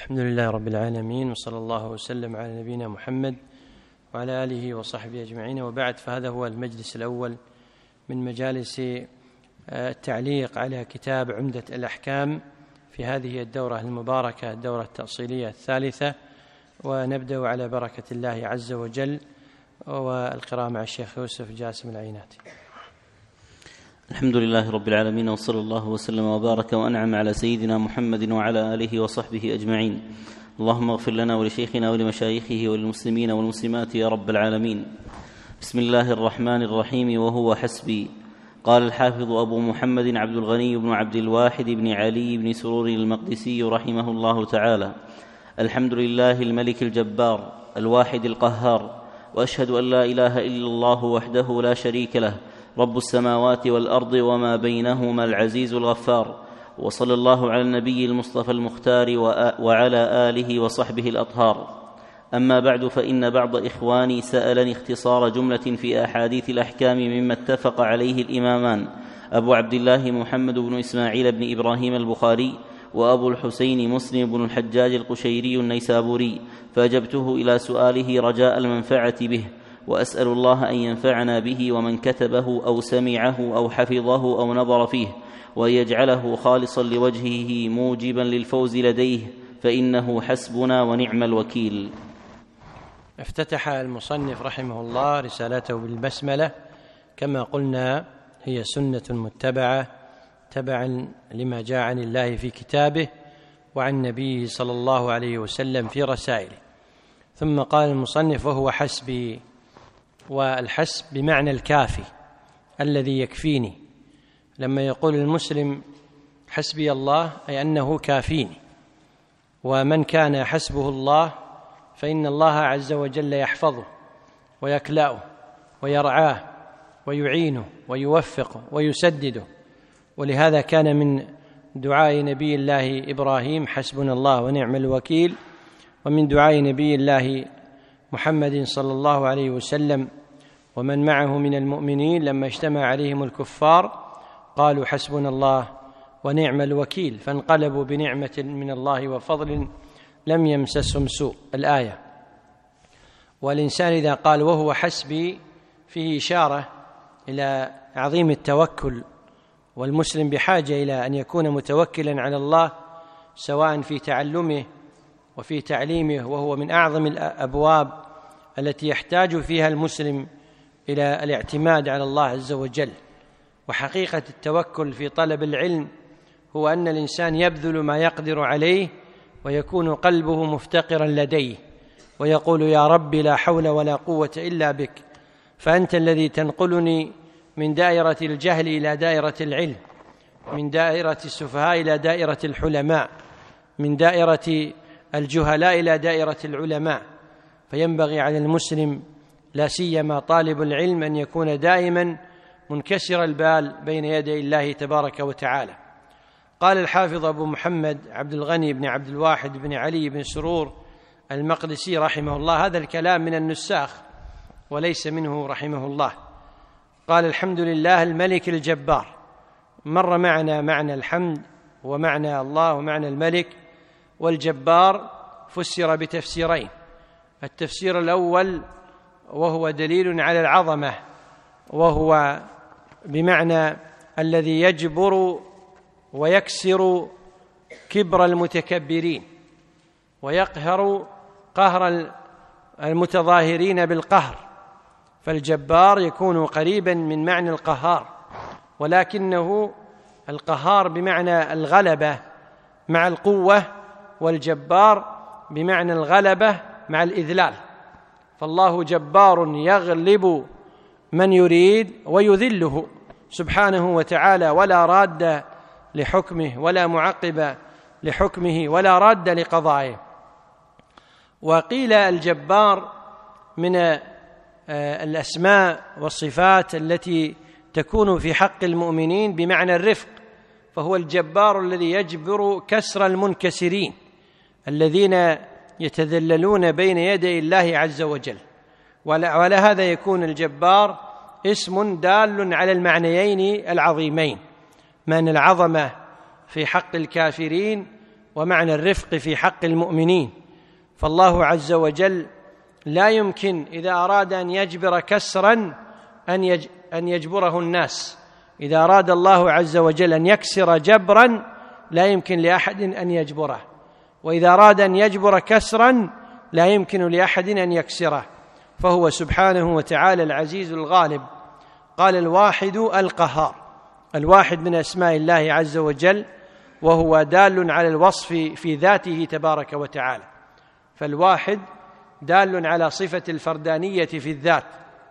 الحمد لله رب العالمين، وصلى الله وسلم على نبينا محمد وعلى آله وصحبه أجمعين، وبعد. فهذا هو المجلس الأول من مجالس التعليق على كتاب عمدة الأحكام في هذه الدورة المباركة، الدورة التأصيلية الثالثة، ونبدأ على بركة الله عز وجل والقراءة مع الشيخ يوسف جاسم العيناتي. الحمد لله رب العالمين، وصلى الله وسلم وبارك وأنعم على سيدنا محمد وعلى آله وصحبه أجمعين. اللهم اغفر لنا ولشيخنا ولمشايخه وللمسلمين والمسلمات يا رب العالمين. بسم الله الرحمن الرحيم. وهو حسبي. قال الحافظ أبو محمد عبد الغني بن عبد الواحد بن علي بن سرور المقدسي رحمه الله تعالى: الحمد لله الملك الجبار الواحد القهار، وأشهد أن لا إله إلا الله وحده لا شريك له، رب السماوات والأرض وما بينهما العزيز الغفار. وصلى الله على النبي المصطفى المختار وعلى آله وصحبه الأطهار. أما بعد، فإن بعض إخواني سألني اختصار جملة في أحاديث الأحكام مما اتفق عليه الإمامان أبو عبد الله محمد بن إسماعيل بن إبراهيم البخاري وأبو الحسين مسلم بن الحجاج القشيري النيسابوري، فأجبته إلى سؤاله رجاء المنفعة به، وأسأل الله أن ينفعنا به ومن كتبه أو سمعه أو حفظه أو نظر فيه، وأن يجعله خالصا لوجهه موجبا للفوز لديه، فإنه حسبنا ونعم الوكيل. افتتح المصنف رحمه الله رسالته بالبسملة، كما قلنا هي سنة متبعة تبعا لما جاء عن الله في كتابه وعن نبيه صلى الله عليه وسلم في رسائله. ثم قال المصنف: وهو حسبي. والحسب بمعنى الكافي الذي يكفيني. لما يقول المسلم حسبي الله أي أنه كافيني، ومن كان حسبه الله فإن الله عز وجل يحفظه ويكلأه ويرعاه ويعينه ويوفقه ويسدده. ولهذا كان من دعاء نبي الله إبراهيم حسبنا الله ونعم الوكيل، ومن دعاء نبي الله محمد صلى الله عليه وسلم ومن معه من المؤمنين لما اجتمع عليهم الكفار قالوا حسبنا الله ونعم الوكيل، فانقلبوا بنعمة من الله وفضل لم يمسسهم سوء، الآية. والإنسان إذا قال وهو حسبي فيه إشارة إلى عظيم التوكل، والمسلم بحاجة إلى أن يكون متوكلا على الله، سواء في تعلمه وفي تعليمه، وهو من أعظم الأبواب التي يحتاج فيها المسلم إلى الاعتماد على الله عز وجل. وحقيقة التوكل في طلب العلم هو أن الإنسان يبذل ما يقدر عليه، ويكون قلبه مفتقرا لديه، ويقول يا رب لا حول ولا قوة إلا بك، فأنت الذي تنقلني من دائرة الجهل إلى دائرة العلم، من دائرة السفهاء إلى دائرة الحلماء، من دائرة الجهلاء إلى دائرة العلماء. فينبغي على المسلم لا سيما طالب العلم أن يكون دائما منكسر البال بين يدي الله تبارك وتعالى. قال الحافظ أبو محمد عبد الغني بن عبد الواحد بن علي بن سرور المقدسي رحمه الله، هذا الكلام من النساخ وليس منه رحمه الله. قال الحمد لله الملك الجبار. مر معنا معنى الحمد ومعنى الله ومعنى الملك، والجبار فسر بتفسيرين: التفسير الأول وهو دليل على العظمة، وهو بمعنى الذي يجبر ويكسر كبر المتكبرين ويقهر قهر المتظاهرين بالقهر، فالجبار يكون قريبا من معنى القهار، ولكنه القهار بمعنى الغلبة مع القوة، والجبار بمعنى الغلبة مع الإذلال. فالله جبار يغلب من يريد ويذله سبحانه وتعالى، ولا راد لحكمه ولا معقب لحكمه ولا راد لقضائه. وقيل الجبار من الأسماء والصفات التي تكون في حق المؤمنين بمعنى الرفق، فهو الجبار الذي يجبر كسر المنكسرين الذين يتذللون بين يدي الله عز وجل. وعلى هذا يكون الجبار اسم دال على المعنيين العظيمين: معنى العظمة في حق الكافرين، ومعنى الرفق في حق المؤمنين. فالله عز وجل لا يمكن إذا أراد أن يجبر كسرا أن يجبره الناس. إذا أراد الله عز وجل أن يكسر جبرا لا يمكن لأحد أن يجبره، وإذا أراد أن يجبر كسرا لا يمكن لأحد أن يكسره، فهو سبحانه وتعالى العزيز الغالب. قال الواحد القهار. الواحد من أسماء الله عز وجل، وهو دال على الوصف في ذاته تبارك وتعالى، فالواحد دال على صفة الفردانية في الذات.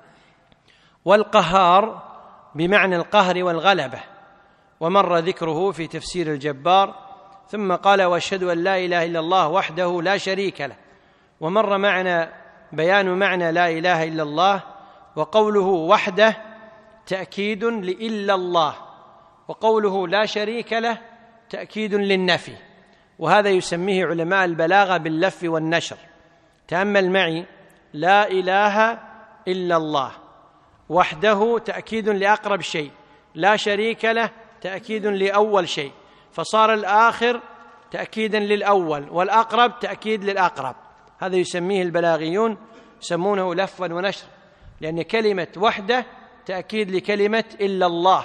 والقهار بمعنى القهر والغلبة، ومر ذكره في تفسير الجبار. ثم قال واشهد أن لا إله إلا الله وحده لا شريك له، ومر معنا بيان معنى لا إله إلا الله. وقوله وحده تأكيد لإلا الله، وقوله لا شريك له تأكيد للنفي، وهذا يسميه علماء البلاغة باللف والنشر. تأمل معي: لا إله إلا الله، وحده تأكيد لأقرب شيء، لا شريك له تأكيد لأول شيء، فصار الآخر تأكيدا للأول والأقرب تأكيد للأقرب. هذا يسميه البلاغيون، يسمونه لفا ونشر، لأن كلمة وحده تأكيد لكلمة إلا الله،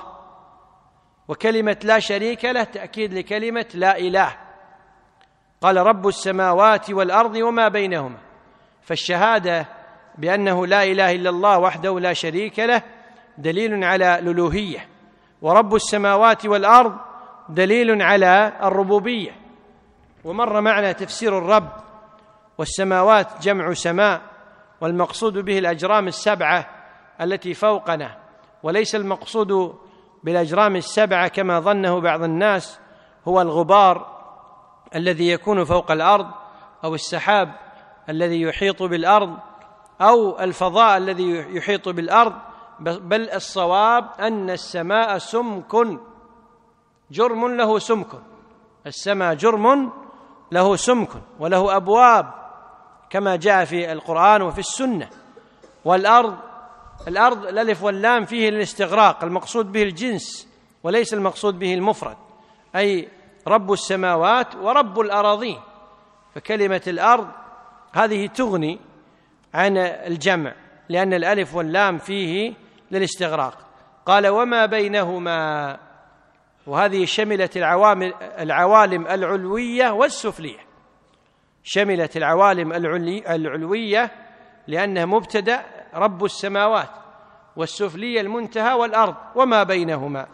وكلمة لا شريك له تأكيد لكلمة لا إله. قال رب السماوات والأرض وما بينهما، فالشهادة بأنه لا إله إلا الله وحده لا شريك له دليل على الألوهية، ورب السماوات والأرض دليل على الربوبية. ومر معنا تفسير الرب، والسماوات جمع سماء، والمقصود به الأجرام السبعة التي فوقنا، وليس المقصود بالأجرام السبعة كما ظنه بعض الناس هو الغبار الذي يكون فوق الأرض، أو السحاب الذي يحيط بالأرض، أو الفضاء الذي يحيط بالأرض، بل الصواب أن السماء سمك، جرم له سمك، السماء جرم له سمك وله أبواب كما جاء في القرآن وفي السنة. والأرض الألف واللام فيه للاستغراق، المقصود به الجنس وليس المقصود به المفرد، أي رب السماوات ورب الأراضين. فكلمة الأرض هذه تغني عن الجمع، لأن الألف واللام فيه للاستغراق. قال وما بينهما، وهذه شملت العوالم العلوية والسفلية، شملت العوالم العلوية لأنها مبتدأ رب السماوات، والسفلية المنتهى والأرض وما بينهما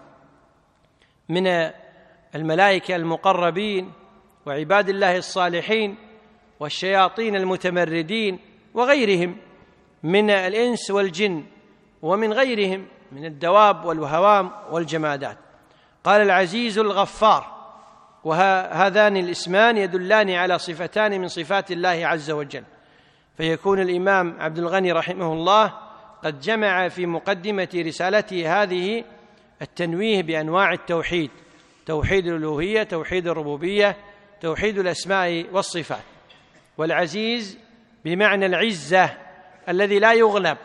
من الملائكة المقربين وعباد الله الصالحين والشياطين المتمردين وغيرهم من الإنس والجن ومن غيرهم من الدواب والهوام والجمادات. قال العزيز الغفار، وهذان الاسمان يدلان على صفتان من صفات الله عز وجل. فيكون الإمام عبد الغني رحمه الله قد جمع في مقدمة رسالته هذه التنويه بأنواع التوحيد: توحيد الألوهية، توحيد الربوبية، توحيد الأسماء والصفات. والعزيز بمعنى العزة الذي لا يغلب،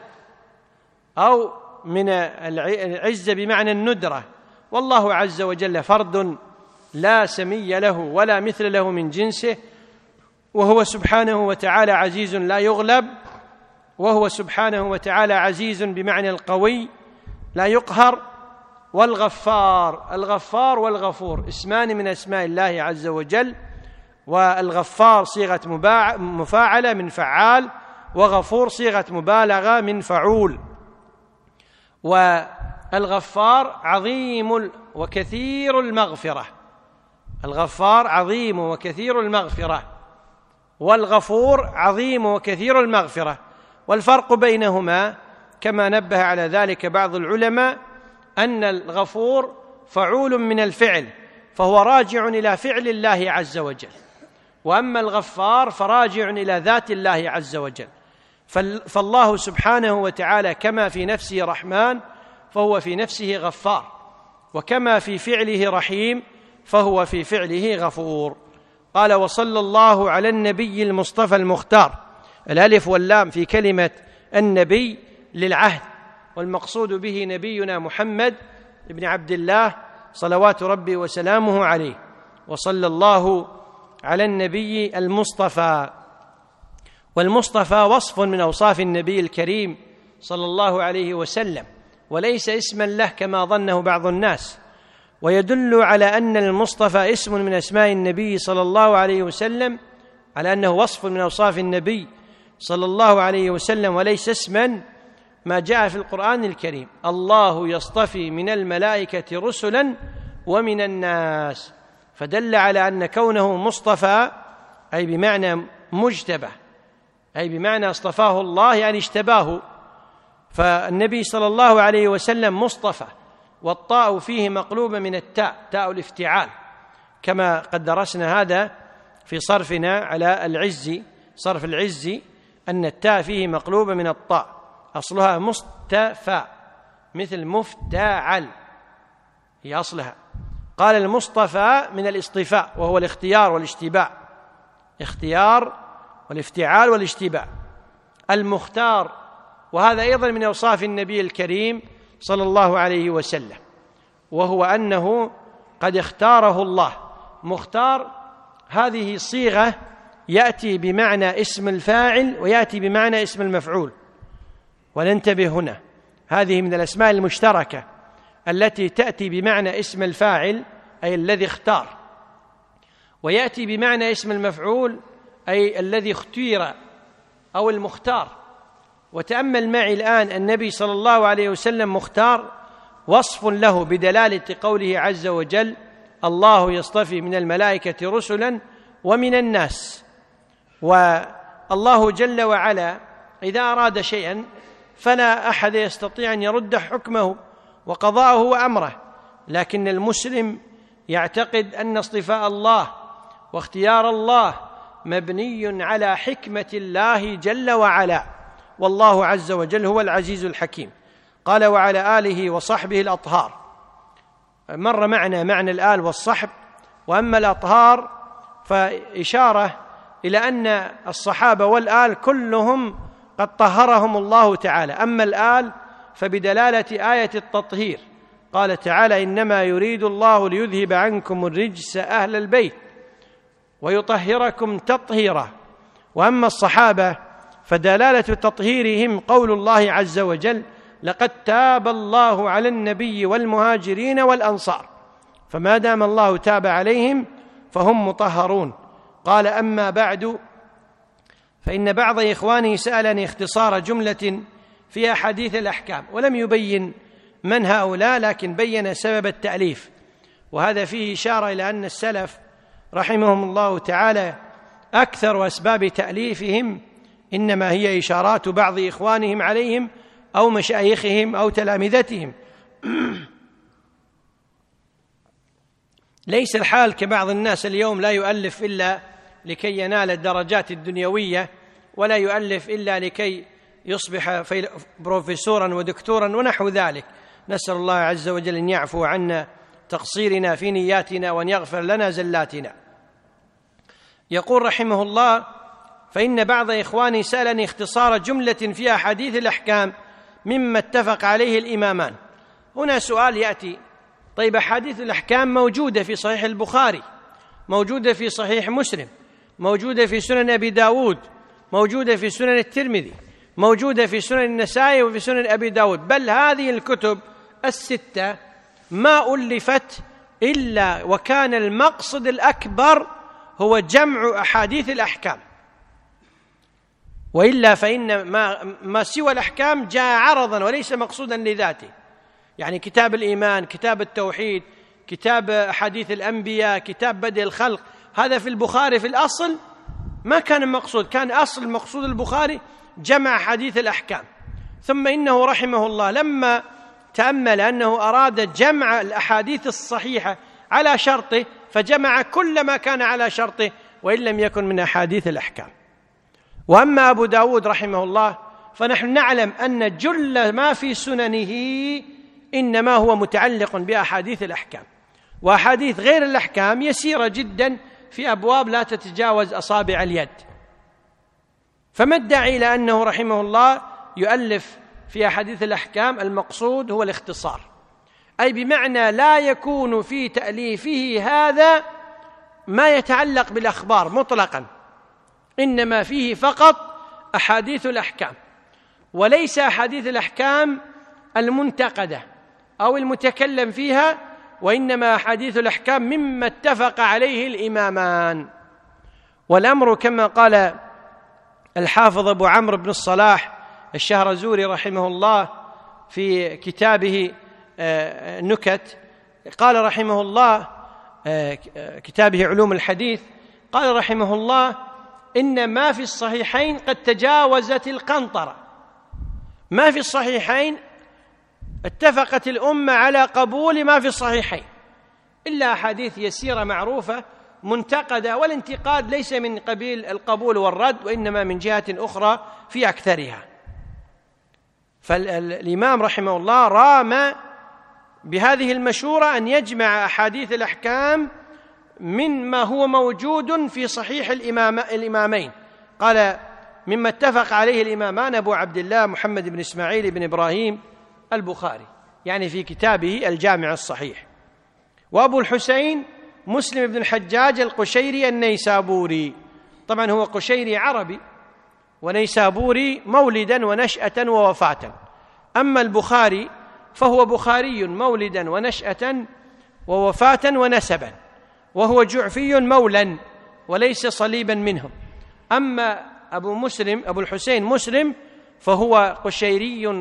أو من العزة بمعنى الندرة. والله عز وجل فرد لا سمي له ولا مثل له من جنسه، وهو سبحانه وتعالى عزيز لا يغلب، وهو سبحانه وتعالى عزيز بمعنى القوي لا يقهر. والغفار، الغفار والغفور اسمان من أسماء الله عز وجل، والغفار صيغة مفاعلة من فعال، وغفور صيغة مبالغة من فعول. والغفار عظيم وكثير المغفرة، الغفار عظيم وكثير المغفرة، والغفور عظيم وكثير المغفرة. والفرق بينهما كما نبه على ذلك بعض العلماء أن الغفور فعول من الفعل، فهو راجع إلى فعل الله عز وجل، وأما الغفار فراجع إلى ذات الله عز وجل. فالله سبحانه وتعالى كما في نفسه رحمن فهو في نفسه غفار، وكما في فعله رحيم فهو في فعله غفور. قال وصلى الله على النبي المصطفى المختار. الألف واللام في كلمة النبي للعهد، والمقصود به نبينا محمد بن عبد الله صلوات ربي وسلامه عليه. وصلى الله على النبي المصطفى. والمصطفى وصف من أوصاف النبي الكريم صلى الله عليه وسلم، وليس اسما له كما ظنه بعض الناس، ويدل على أن المصطفى اسم من أسماء النبي صلى الله عليه وسلم، على أنه وصف من أوصاف النبي صلى الله عليه وسلم وليس اسما، ما جاء في القرآن الكريم: الله يصطفي من الملائكة رسلا ومن الناس، فدل على أن كونه مصطفى أي بمعنى مجتبى، أي بمعنى اصطفاه الله يعني اشتباه. فالنبي صلى الله عليه وسلم مصطفى، والطاء فيه مقلوبة من التاء، تاء الافتعال، كما قد درسنا هذا في صرفنا على العز، صرف العز، أن التاء فيه مقلوبة من الطاء، أصلها مصطفى مثل مفتعل هي أصلها. قال المصطفى من الاصطفاء، وهو الاختيار والاشتباع، اختيار والافتعال والاشتباع. المختار، وهذا أيضا من أوصاف النبي الكريم صلى الله عليه وسلم، وهو أنه قد اختاره الله. مختار هذه صيغة يأتي بمعنى اسم الفاعل ويأتي بمعنى اسم المفعول، وننتبه هنا، هذه من الأسماء المشتركة التي تأتي بمعنى اسم الفاعل أي الذي اختار، ويأتي بمعنى اسم المفعول أي الذي اختير أو المختار. وتأمل معي الآن النبي صلى الله عليه وسلم مختار، وصف له بدلالة قوله عز وجل: الله يصطفي من الملائكة رسلا ومن الناس. والله جل وعلا إذا أراد شيئا فلا أحد يستطيع أن يرد حكمه وقضاءه وأمره، لكن المسلم يعتقد أن اصطفاء الله واختيار الله مبني على حكمة الله جل وعلا، والله عز وجل هو العزيز الحكيم. قال: وعلى آله وصحبه الأطهار. مر معنا معنى الآل والصحب، وأما الأطهار فإشارة إلى أن الصحابة والآل كلهم قد طهرهم الله تعالى. أما الآل فبدلالة آية التطهير، قال تعالى: إنما يريد الله ليذهب عنكم الرجس أهل البيت ويطهركم تطهيرا. وأما الصحابة فدلالة تطهيرهم قول الله عز وجل: لقد تاب الله على النبي والمهاجرين والأنصار، فما دام الله تاب عليهم فهم مطهرون. قال: أما بعد، فإن بعض إخواني سألني اختصار جملة في أحاديث الأحكام، ولم يبين من هؤلاء، لكن بين سبب التأليف، وهذا فيه إشارة إلى أن السلف رحمهم الله تعالى أكثر أسباب تأليفهم إنما هي إشارات بعض إخوانهم عليهم أو مشايخهم أو تلامذتهم. ليس الحال كبعض الناس اليوم، لا يؤلف إلا لكي ينال الدرجات الدنيوية، ولا يؤلف إلا لكي يصبح بروفيسورا ودكتورا ونحو ذلك. نسأل الله عز وجل أن يعفو عنا تقصيرنا في نياتنا وأن يغفر لنا زلاتنا. يقول رحمه الله: فإن بعض إخواني سألني اختصار جملة في أحاديث الأحكام مما اتفق عليه الإمامان. هنا سؤال يأتي: طيب أحاديث الأحكام موجودة في صحيح البخاري، موجودة في صحيح مسلم، موجودة في سنن أبي داود، موجودة في سنن الترمذي، موجودة في سنن النسائي وفي سنن أبي داود، بل هذه الكتب الستة ما ألفت إلا وكان المقصد الأكبر هو جمع أحاديث الأحكام، وإلا فإن ما سوى الأحكام جاء عرضا وليس مقصودا لذاته. يعني كتاب الإيمان، كتاب التوحيد، كتاب أحاديث الأنبياء، كتاب بدء الخلق، هذا في البخاري في الأصل ما كان مقصود، كان أصل مقصود البخاري جمع حديث الأحكام. ثم إنه رحمه الله لما تأمل أنه أراد جمع الأحاديث الصحيحة على شرطه فجمع كل ما كان على شرطه وإن لم يكن من أحاديث الأحكام. وأما أبو داود رحمه الله فنحن نعلم أن جل ما في سننه إنما هو متعلق بأحاديث الأحكام، وأحاديث غير الأحكام يسيرة جدا في أبواب لا تتجاوز أصابع اليد. فما الداعي إلى أنه رحمه الله يؤلف في أحاديث الأحكام؟ المقصود هو الاختصار، أي بمعنى لا يكون في تأليفه هذا ما يتعلق بالأخبار مطلقا، إنما فيه فقط أحاديث الأحكام، وليس أحاديث الأحكام المنتقدة أو المتكلم فيها، وإنما أحاديث الأحكام مما اتفق عليه الإمامان. والأمر كما قال الحافظ أبو عمرو بن الصلاح الشهرزوري رحمه الله في كتابه نكت، قال رحمه الله كتابه علوم الحديث، قال رحمه الله: إن ما في الصحيحين قد تجاوزت القنطرة. ما في الصحيحين اتفقت الأمة على قبول ما في الصحيحين، إلا أحاديث يسيرة معروفة منتقدة، والانتقاد ليس من قبيل القبول والرد، وإنما من جهة أخرى في أكثرها. فالإمام رحمه الله رام بهذه المشورة أن يجمع أحاديث الأحكام مما هو موجود في صحيح الإمامين. قال: مما اتفق عليه الإمامان أبو عبد الله محمد بن إسماعيل بن إبراهيم البخاري، يعني في كتابه الجامع الصحيح، وأبو الحسين مسلم بن الحجاج القشيري النيسابوري. طبعا هو قشيري عربي، ونيسابوري مولدا ونشأة ووفاة. أما البخاري فهو بخاري مولدا ونشأة ووفاة ونسبا، وهو جعفي مولا وليس صليبا منهم. أما أبو الحسين مسلم فهو قشيري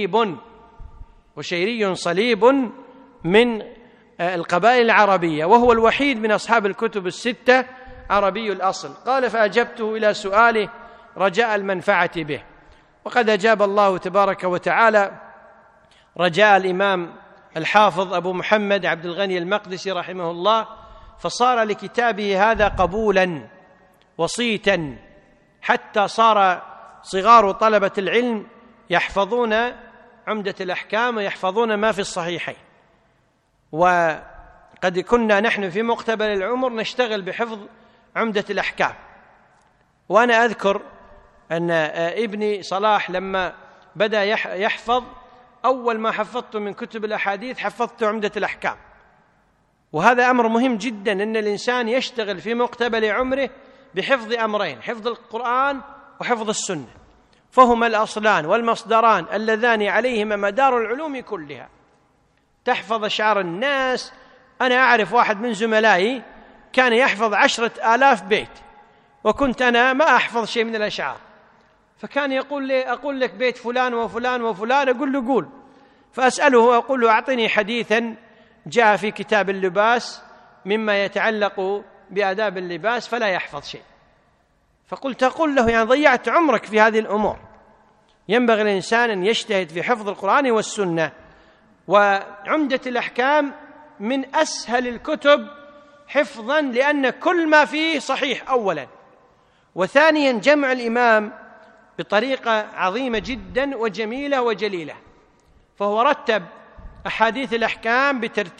صليب من القبائل العربية، وهو الوحيد من أصحاب الكتب الستة عربي الأصل. قال: فأجبته إلى سؤاله رجاء المنفعة به. وقد أجاب الله تبارك وتعالى رجاء الإمام الحافظ أبو محمد عبد الغني المقدسي رحمه الله، فصار لكتابه هذا قبولا وصيتا، حتى صار صغار طلبة العلم يحفظون عمدة الأحكام ويحفظون ما في الصحيحين. وقد كنا نحن في مقتبل العمر نشتغل بحفظ عمدة الأحكام. وأنا أذكر أن ابني صلاح لما بدأ يحفظ، أول ما حفظته من كتب الأحاديث حفظته عمدة الأحكام. وهذا أمر مهم جدا، أن الإنسان يشتغل في مقتبل عمره بحفظ أمرين: حفظ القرآن وحفظ السنة، فهما الأصلان والمصدران اللذان عليهما مدار العلوم كلها. تحفظ أشعار الناس. أنا أعرف واحد من زملائي كان يحفظ 10,000 بيت، وكنت أنا ما أحفظ شيء من الأشعار، فكان يقول لي: أقول لك بيت فلان وفلان وفلان، أقول له قول، فأسأله أقول له: أعطني حديثا جاء في كتاب اللباس مما يتعلق بآداب اللباس، فلا يحفظ شيء. فقلت أقول له: يعني ضيعت عمرك في هذه الأمور. ينبغي الإنسان أن يجتهد في حفظ القرآن والسنة. وعمدة الأحكام من أسهل الكتب حفظا، لأن كل ما فيه صحيح أولا، وثانيا جمع الإمام بطريقة عظيمة جدا وجميلة وجليلة. فهو رتب أحاديث الأحكام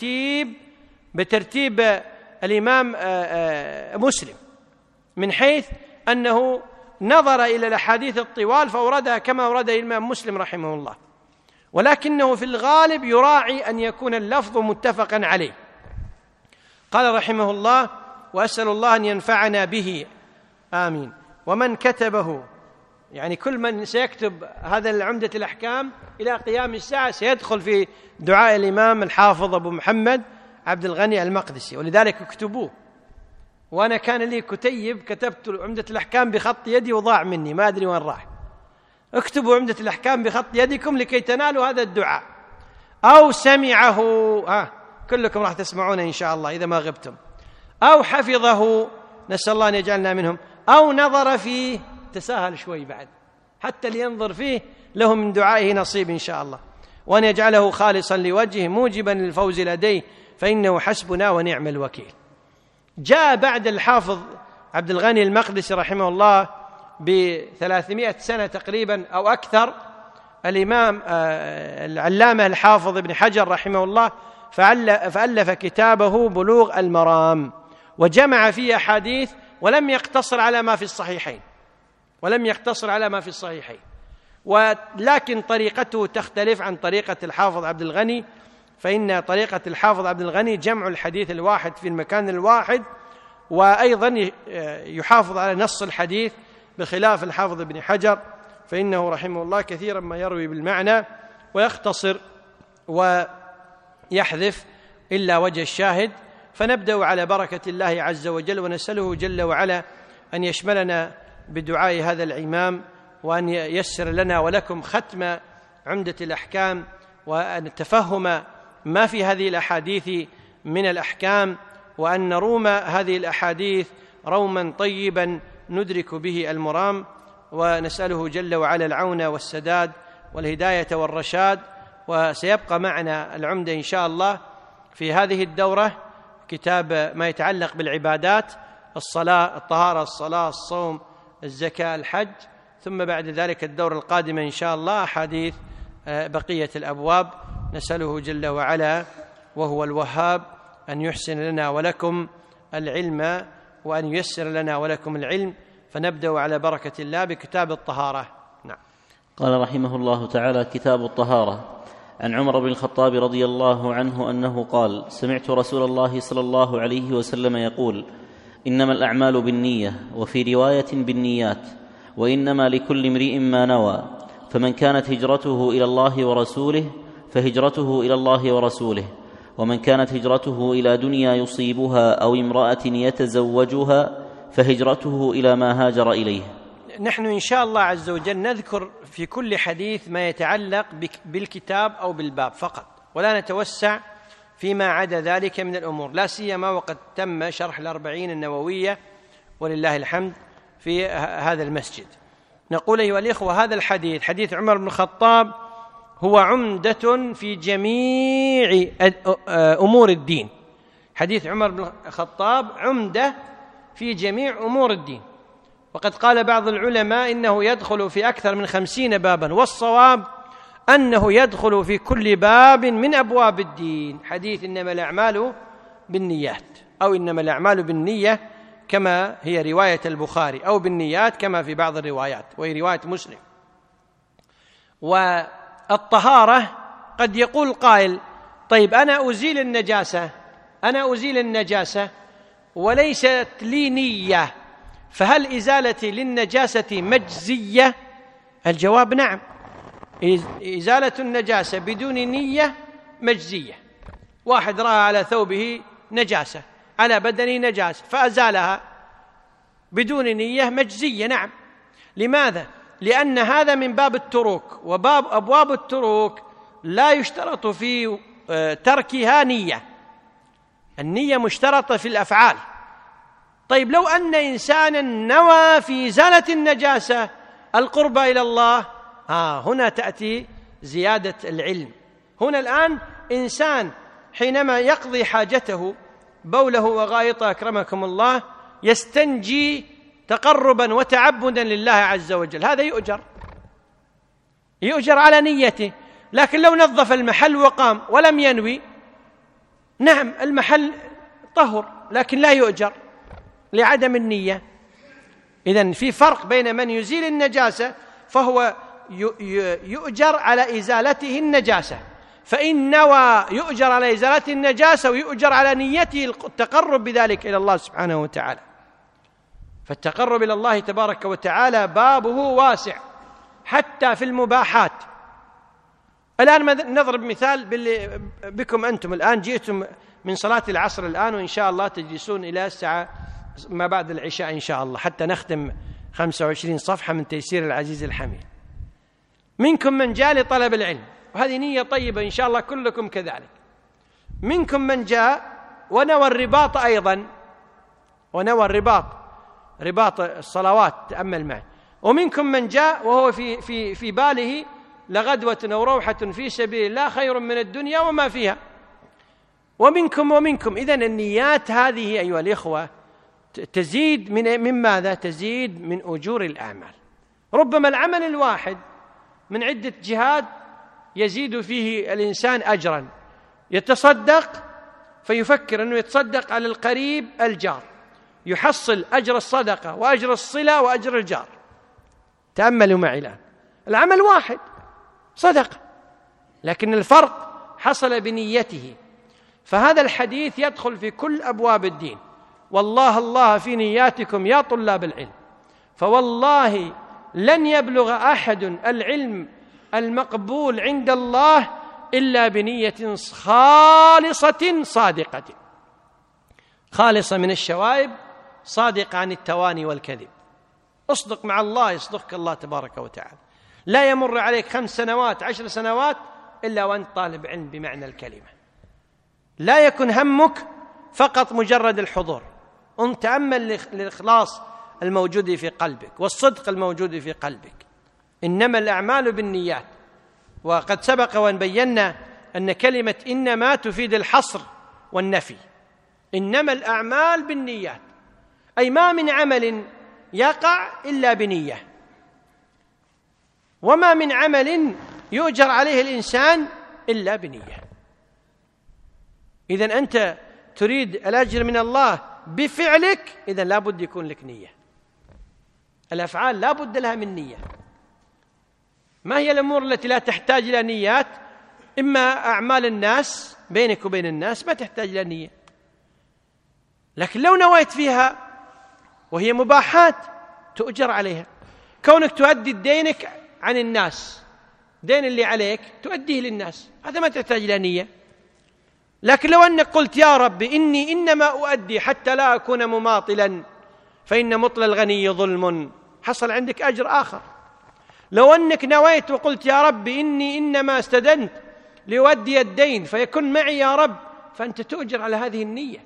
بترتيب الإمام مسلم، من حيث أنه نظر إلى الأحاديث الطوال فأوردها كما أورد الإمام مسلم رحمه الله، ولكنه في الغالب يراعي أن يكون اللفظ متفقا عليه. قال رحمه الله: وأسأل الله أن ينفعنا به، آمين. ومن كتبه، يعني كل من سيكتب هذا العمدة الأحكام إلى قيام الساعة سيدخل في دعاء الإمام الحافظ أبو محمد عبد الغني المقدسي، ولذلك اكتبوه. وأنا كان لي كتيب كتبت عمدة الأحكام بخط يدي وضاع مني، ما أدري وين راح. اكتبوا عمدة الأحكام بخط يدكم لكي تنالوا هذا الدعاء. أو سمعه، كلكم راح تسمعونه إن شاء الله إذا ما غبتم. أو حفظه، نسأل الله أن يجعلنا منهم. أو نظر فيه، تساهل شوي بعد، حتى لينظر فيه له من دعائه نصيب إن شاء الله. وأن يجعله خالصا لوجهه موجبا للفوز لديه، فإنه حسبنا ونعم الوكيل. جاء بعد الحافظ عبد الغني المقدسي رحمه الله ب300 سنة تقريبا أو أكثر الإمام العلامة الحافظ ابن حجر رحمه الله، فألف كتابه بلوغ المرام، وجمع فيه أحاديث ولم يقتصر على ما في الصحيحين، ولكن طريقته تختلف عن طريقة الحافظ عبد الغني، فإن طريقة الحافظ عبد الغني جمع الحديث الواحد في المكان الواحد، وأيضا يحافظ على نص الحديث بخلاف الحافظ ابن حجر، فإنه رحمه الله كثيرا ما يروي بالمعنى ويختصر ويحذف إلا وجه الشاهد. فنبدأ على بركة الله عز وجل، ونسأله جل وعلا أن يشملنا بدعاء هذا الإمام، وأن ييسر لنا ولكم ختم عمدة الأحكام، وأن نتفهم ما في هذه الأحاديث من الأحكام، وأن نروم هذه الأحاديث روما طيبا ندرك به المرام. ونسأله جل وعلا العون والسداد والهداية والرشاد. وسيبقى معنا العمدة إن شاء الله في هذه الدورة كتاب ما يتعلق بالعبادات: الصلاة، الطهارة، الصلاة، الصوم، الزكاة، الحج. ثم بعد ذلك الدورة القادمة إن شاء الله أحاديث بقية الأبواب. نسأله جل وعلا وهو الوهاب أن يحسن لنا ولكم العلم، وأن ييسر لنا ولكم العلم. فنبدأ على بركة الله بكتاب الطهارة. نعم. قال رحمه الله تعالى: كتاب الطهارة. عن عمر بن الخطاب رضي الله عنه أنه قال: سمعت رسول الله صلى الله عليه وسلم يقول: إنما الأعمال بالنية، وفي رواية بالنيات، وإنما لكل امرئ ما نوى، فمن كانت هجرته إلى الله ورسوله فهجرته إلى الله ورسوله، ومن كانت هجرته إلى دنيا يصيبها أو امرأة يتزوجها فهجرته إلى ما هاجر إليه. نحن إن شاء الله عز وجل نذكر في كل حديث ما يتعلق بالكتاب أو بالباب فقط، ولا نتوسع فيما عدا ذلك من الأمور، لا سيما وقد تم شرح الأربعين النووية ولله الحمد في هذا المسجد. نقول أيها الإخوة: هذا الحديث، حديث عمر بن الخطاب، هو عمدة في جميع أمور الدين. حديث عمر بن الخطاب عمدة في جميع أمور الدين. وقد قال بعض العلماء إنه يدخل في أكثر من 50 بابا، والصواب أنه يدخل في كل باب من أبواب الدين. حديث إنما الأعمال بالنيات، أو إنما الأعمال بالنية كما هي رواية البخاري، أو بالنيات كما في بعض الروايات وهي رواية مسلم. والطهارة قد يقول قائل: طيب أنا أزيل النجاسة وليست لي نية، فهل إزالتي للنجاسة مجزية؟ الجواب نعم، إزالة النجاسة بدون نية مجزية. واحد رأى على ثوبه نجاسة، على بدنه نجاسة، فأزالها بدون نية مجزية، نعم. لماذا؟ لأن هذا من باب التروك، أبواب التروك لا يشترط في تركها نية، النية مشترطة في الأفعال. طيب لو أن إنسانا نوى في إزالة النجاسة القرب إلى الله، هنا تأتي زيادة العلم. هنا الآن إنسان حينما يقضي حاجته، بوله وغائطه أكرمكم الله، يستنجي تقربا وتعبدا لله عز وجل، هذا يؤجر على نيته. لكن لو نظف المحل وقام ولم ينوي، نعم المحل طهر لكن لا يؤجر لعدم النية. إذن في فرق بين من يزيل النجاسة فهو يؤجر على إزالته النجاسة، فإن نوى يؤجر على إزالة النجاسة، ويؤجر على نيته التقرب بذلك إلى الله سبحانه وتعالى. فالتقرب إلى الله تبارك وتعالى بابه واسع حتى في المباحات. الآن نضرب مثال بكم أنتم. الآن جئتم من صلاة العصر الآن، وإن شاء الله تجلسون إلى الساعة ما بعد العشاء إن شاء الله، حتى نختم 25 صفحة من تيسير العزيز الحميد. منكم من جاء لطلب العلم، وهذه نية طيبة إن شاء الله كلكم كذلك. منكم من جاء ونوى الرباط أيضا، ونوى رباط الصلوات، تأمل معي. ومنكم من جاء وهو في باله لغدوة أو روحة في سبيل الله خير من الدنيا وما فيها. ومنكم. إذن النيات هذه أيها الإخوة تزيد من ماذا؟ تزيد من أجور الأعمال. ربما العمل الواحد من عدة جهات يزيد فيه الإنسان أجرا. يتصدق فيفكر أنه يتصدق على القريب الجار، يحصل أجر الصدقة وأجر الصلة وأجر الجار. تأملوا معي الآن، العمل واحد صدقة، لكن الفرق حصل بنيته. فهذا الحديث يدخل في كل أبواب الدين، والله الله في نياتكم يا طلاب العلم، فوالله لن يبلغ أحد العلم المقبول عند الله إلا بنية خالصة صادقة، خالصة من الشوائب، صادقة عن التواني والكذب. اصدق مع الله يصدقك الله تبارك وتعالى. لا يمر عليك 5 سنوات 10 سنوات إلا وأنت طالب علم بمعنى الكلمة. لا يكن همك فقط مجرد الحضور، أنت تأمل الإخلاص الموجود في قلبك والصدق الموجود في قلبك. إنما الأعمال بالنيات، وقد سبق وأن بينا أن كلمة إنما تفيد الحصر والنفي. إنما الأعمال بالنيات، أي ما من عمل يقع إلا بنية، وما من عمل يؤجر عليه الإنسان إلا بنية. إذن أنت تريد الأجر من الله بفعلك، إذن لا بد يكون لك نية. الأفعال لا بد لها من نية. ما هي الأمور التي لا تحتاج إلى نيات؟ إما أعمال الناس بينك وبين الناس ما تحتاج إلى نية، لكن لو نويت فيها وهي مباحات تؤجر عليها. كونك تؤدي دينك عن الناس، دين اللي عليك تؤديه للناس، هذا ما تحتاج إلى نية. لكن لو أنك قلت يا رب إني إنما أؤدي حتى لا أكون مماطلا فإن مطل الغني ظلم، حصل عندك أجر آخر. لو أنك نويت وقلت يا رب إني إنما استدنت لأؤدي الدين فيكن معي يا رب، فأنت تؤجر على هذه النية.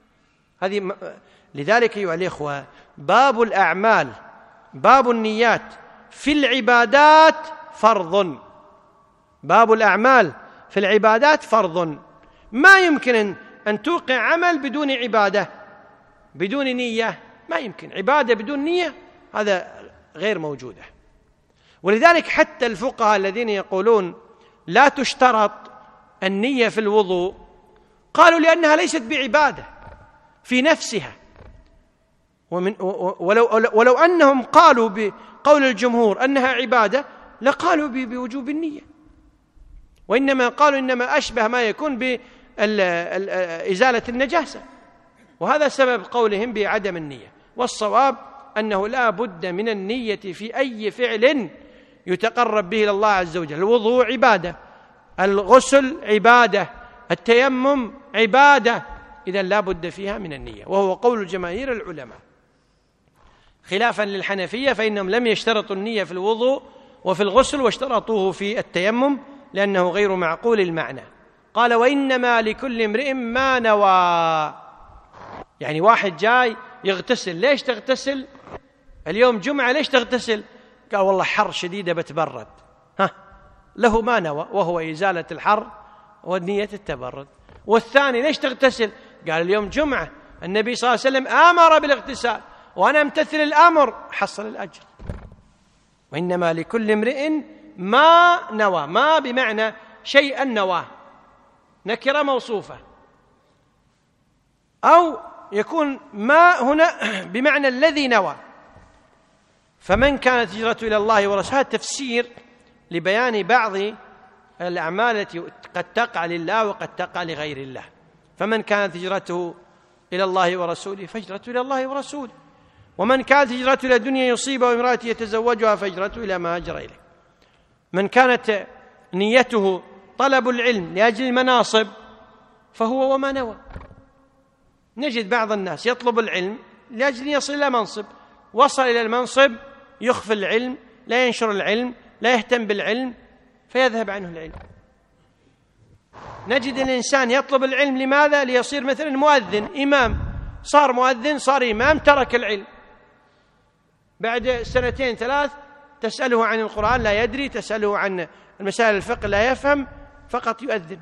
لذلك أيها الإخوة، باب الأعمال، باب النيات في العبادات فرض. باب الأعمال في العبادات فرض. ما يمكن أن توقع عمل بدون عبادة، بدون نية، ما يمكن. عبادة بدون نية هذا غير موجودة. ولذلك حتى الفقهاء الذين يقولون لا تشترط النية في الوضوء قالوا لأنها ليست بعبادة في نفسها. ولو أنهم قالوا بقول الجمهور أنها عبادة لقالوا بوجوب النية، وإنما قالوا إنما أشبه ما يكون بإزالة النجاسة، وهذا سبب قولهم بعدم النية. والصواب أنه لا بد من النية في أي فعل يتقرب به إلى الله عز وجل. الوضوء عبادة، الغسل عبادة، التيمم عبادة، إذن لا بد فيها من النية، وهو قول جماهير العلماء، خلافا للحنفية فإنهم لم يشترطوا النية في الوضوء وفي الغسل، واشترطوه في التيمم لأنه غير معقول المعنى. قال وإنما لكل امرئ ما نوى. يعني واحد جاي يغتسل، ليش تغتسل اليوم جمعة؟ ليش تغتسل؟ قال والله حر شديدة بتبرد. له ما نوى، وهو إزالة الحر ونية التبرد. والثاني ليش تغتسل؟ قال اليوم جمعة، النبي صلى الله عليه وسلم آمر بالاغتسال وأنا امتثل الأمر، حصل الأجر. وإنما لكل امرئ ما نوى. ما بمعنى شيئا نواه، نكرة موصوفة، أو يكون ما هنا بمعنى الذي نوى. فمن كانت هجرته إلى الله ورسوله، تفسير لبيان بعض الأعمال التي قد تقع لله وقد تقع لغير الله. فمن كانت هجرته إلى الله ورسوله فهجرته إلى الله ورسوله، ومن كانت هجرته إلى دنيا يصيبها وامرأة يتزوجها فهجرته إلى ما هاجر إليه. من كانت نيته طلب العلم لأجل المناصب فهو وما نوى. نجد بعض الناس يطلب العلم لأجل أن يصل إلى منصب، وصل إلى المنصب يخفي العلم، لا ينشر العلم، لا يهتم بالعلم، فيذهب عنه العلم. نجد الإنسان يطلب العلم لماذا؟ ليصير مثلا مؤذن، إمام، صار مؤذن، صار إمام، ترك العلم. بعد 2 3 تسأله عن القرآن لا يدري، تسأله عن المسائل الفقه لا يفهم، فقط يؤذن.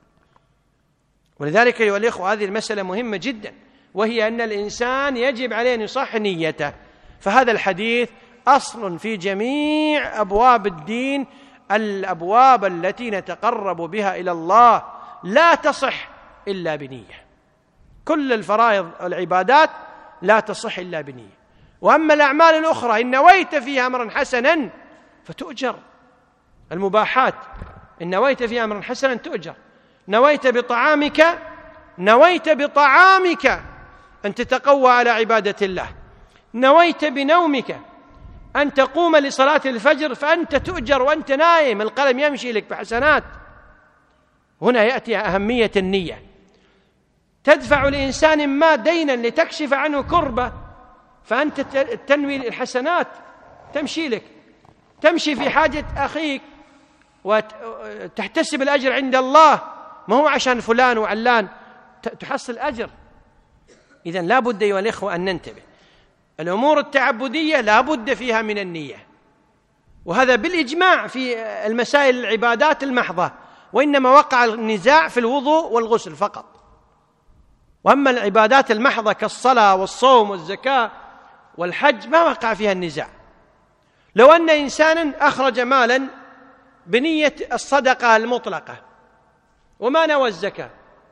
ولذلك أيها الإخوة هذه المسألة مهمة جدا، وهي أن الإنسان يجب عليه أن يصحح نيته. فهذا الحديث أصل في جميع أبواب الدين، الأبواب التي نتقرب بها إلى الله لا تصح إلا بنية. كل الفرائض والعبادات لا تصح إلا بنية. وأما الأعمال الأخرى إن نويت فيها أمرا حسنا فتؤجر. المباحات إن نويت فيها أمرا حسنا تؤجر. نويت بطعامك أن تتقوى على عبادة الله، نويت بنومك أن تقوم لصلاة الفجر فأنت تؤجر وأنت نائم، القلم يمشي لك بحسنات. هنا يأتي أهمية النية. تدفع لإنسان ما دينا لتكشف عنه كربة، فأنت تنوي الحسنات تمشي لك، تمشي في حاجة أخيك وتحتسب الأجر عند الله، ما هو عشان فلان وعلان، تحصل أجر. إذن لا بد أيها الإخوة أن ننتبه، الأمور التعبدية لا بد فيها من النية، وهذا بالإجماع في المسائل العبادات المحضة، وإنما وقع النزاع في الوضوء والغسل فقط. وأما العبادات المحضة كالصلاة والصوم والزكاة والحج ما وقع فيها النزاع. لو أن إنسانا أخرج مالا بنية الصدقة المطلقة وما نوى الزكاة،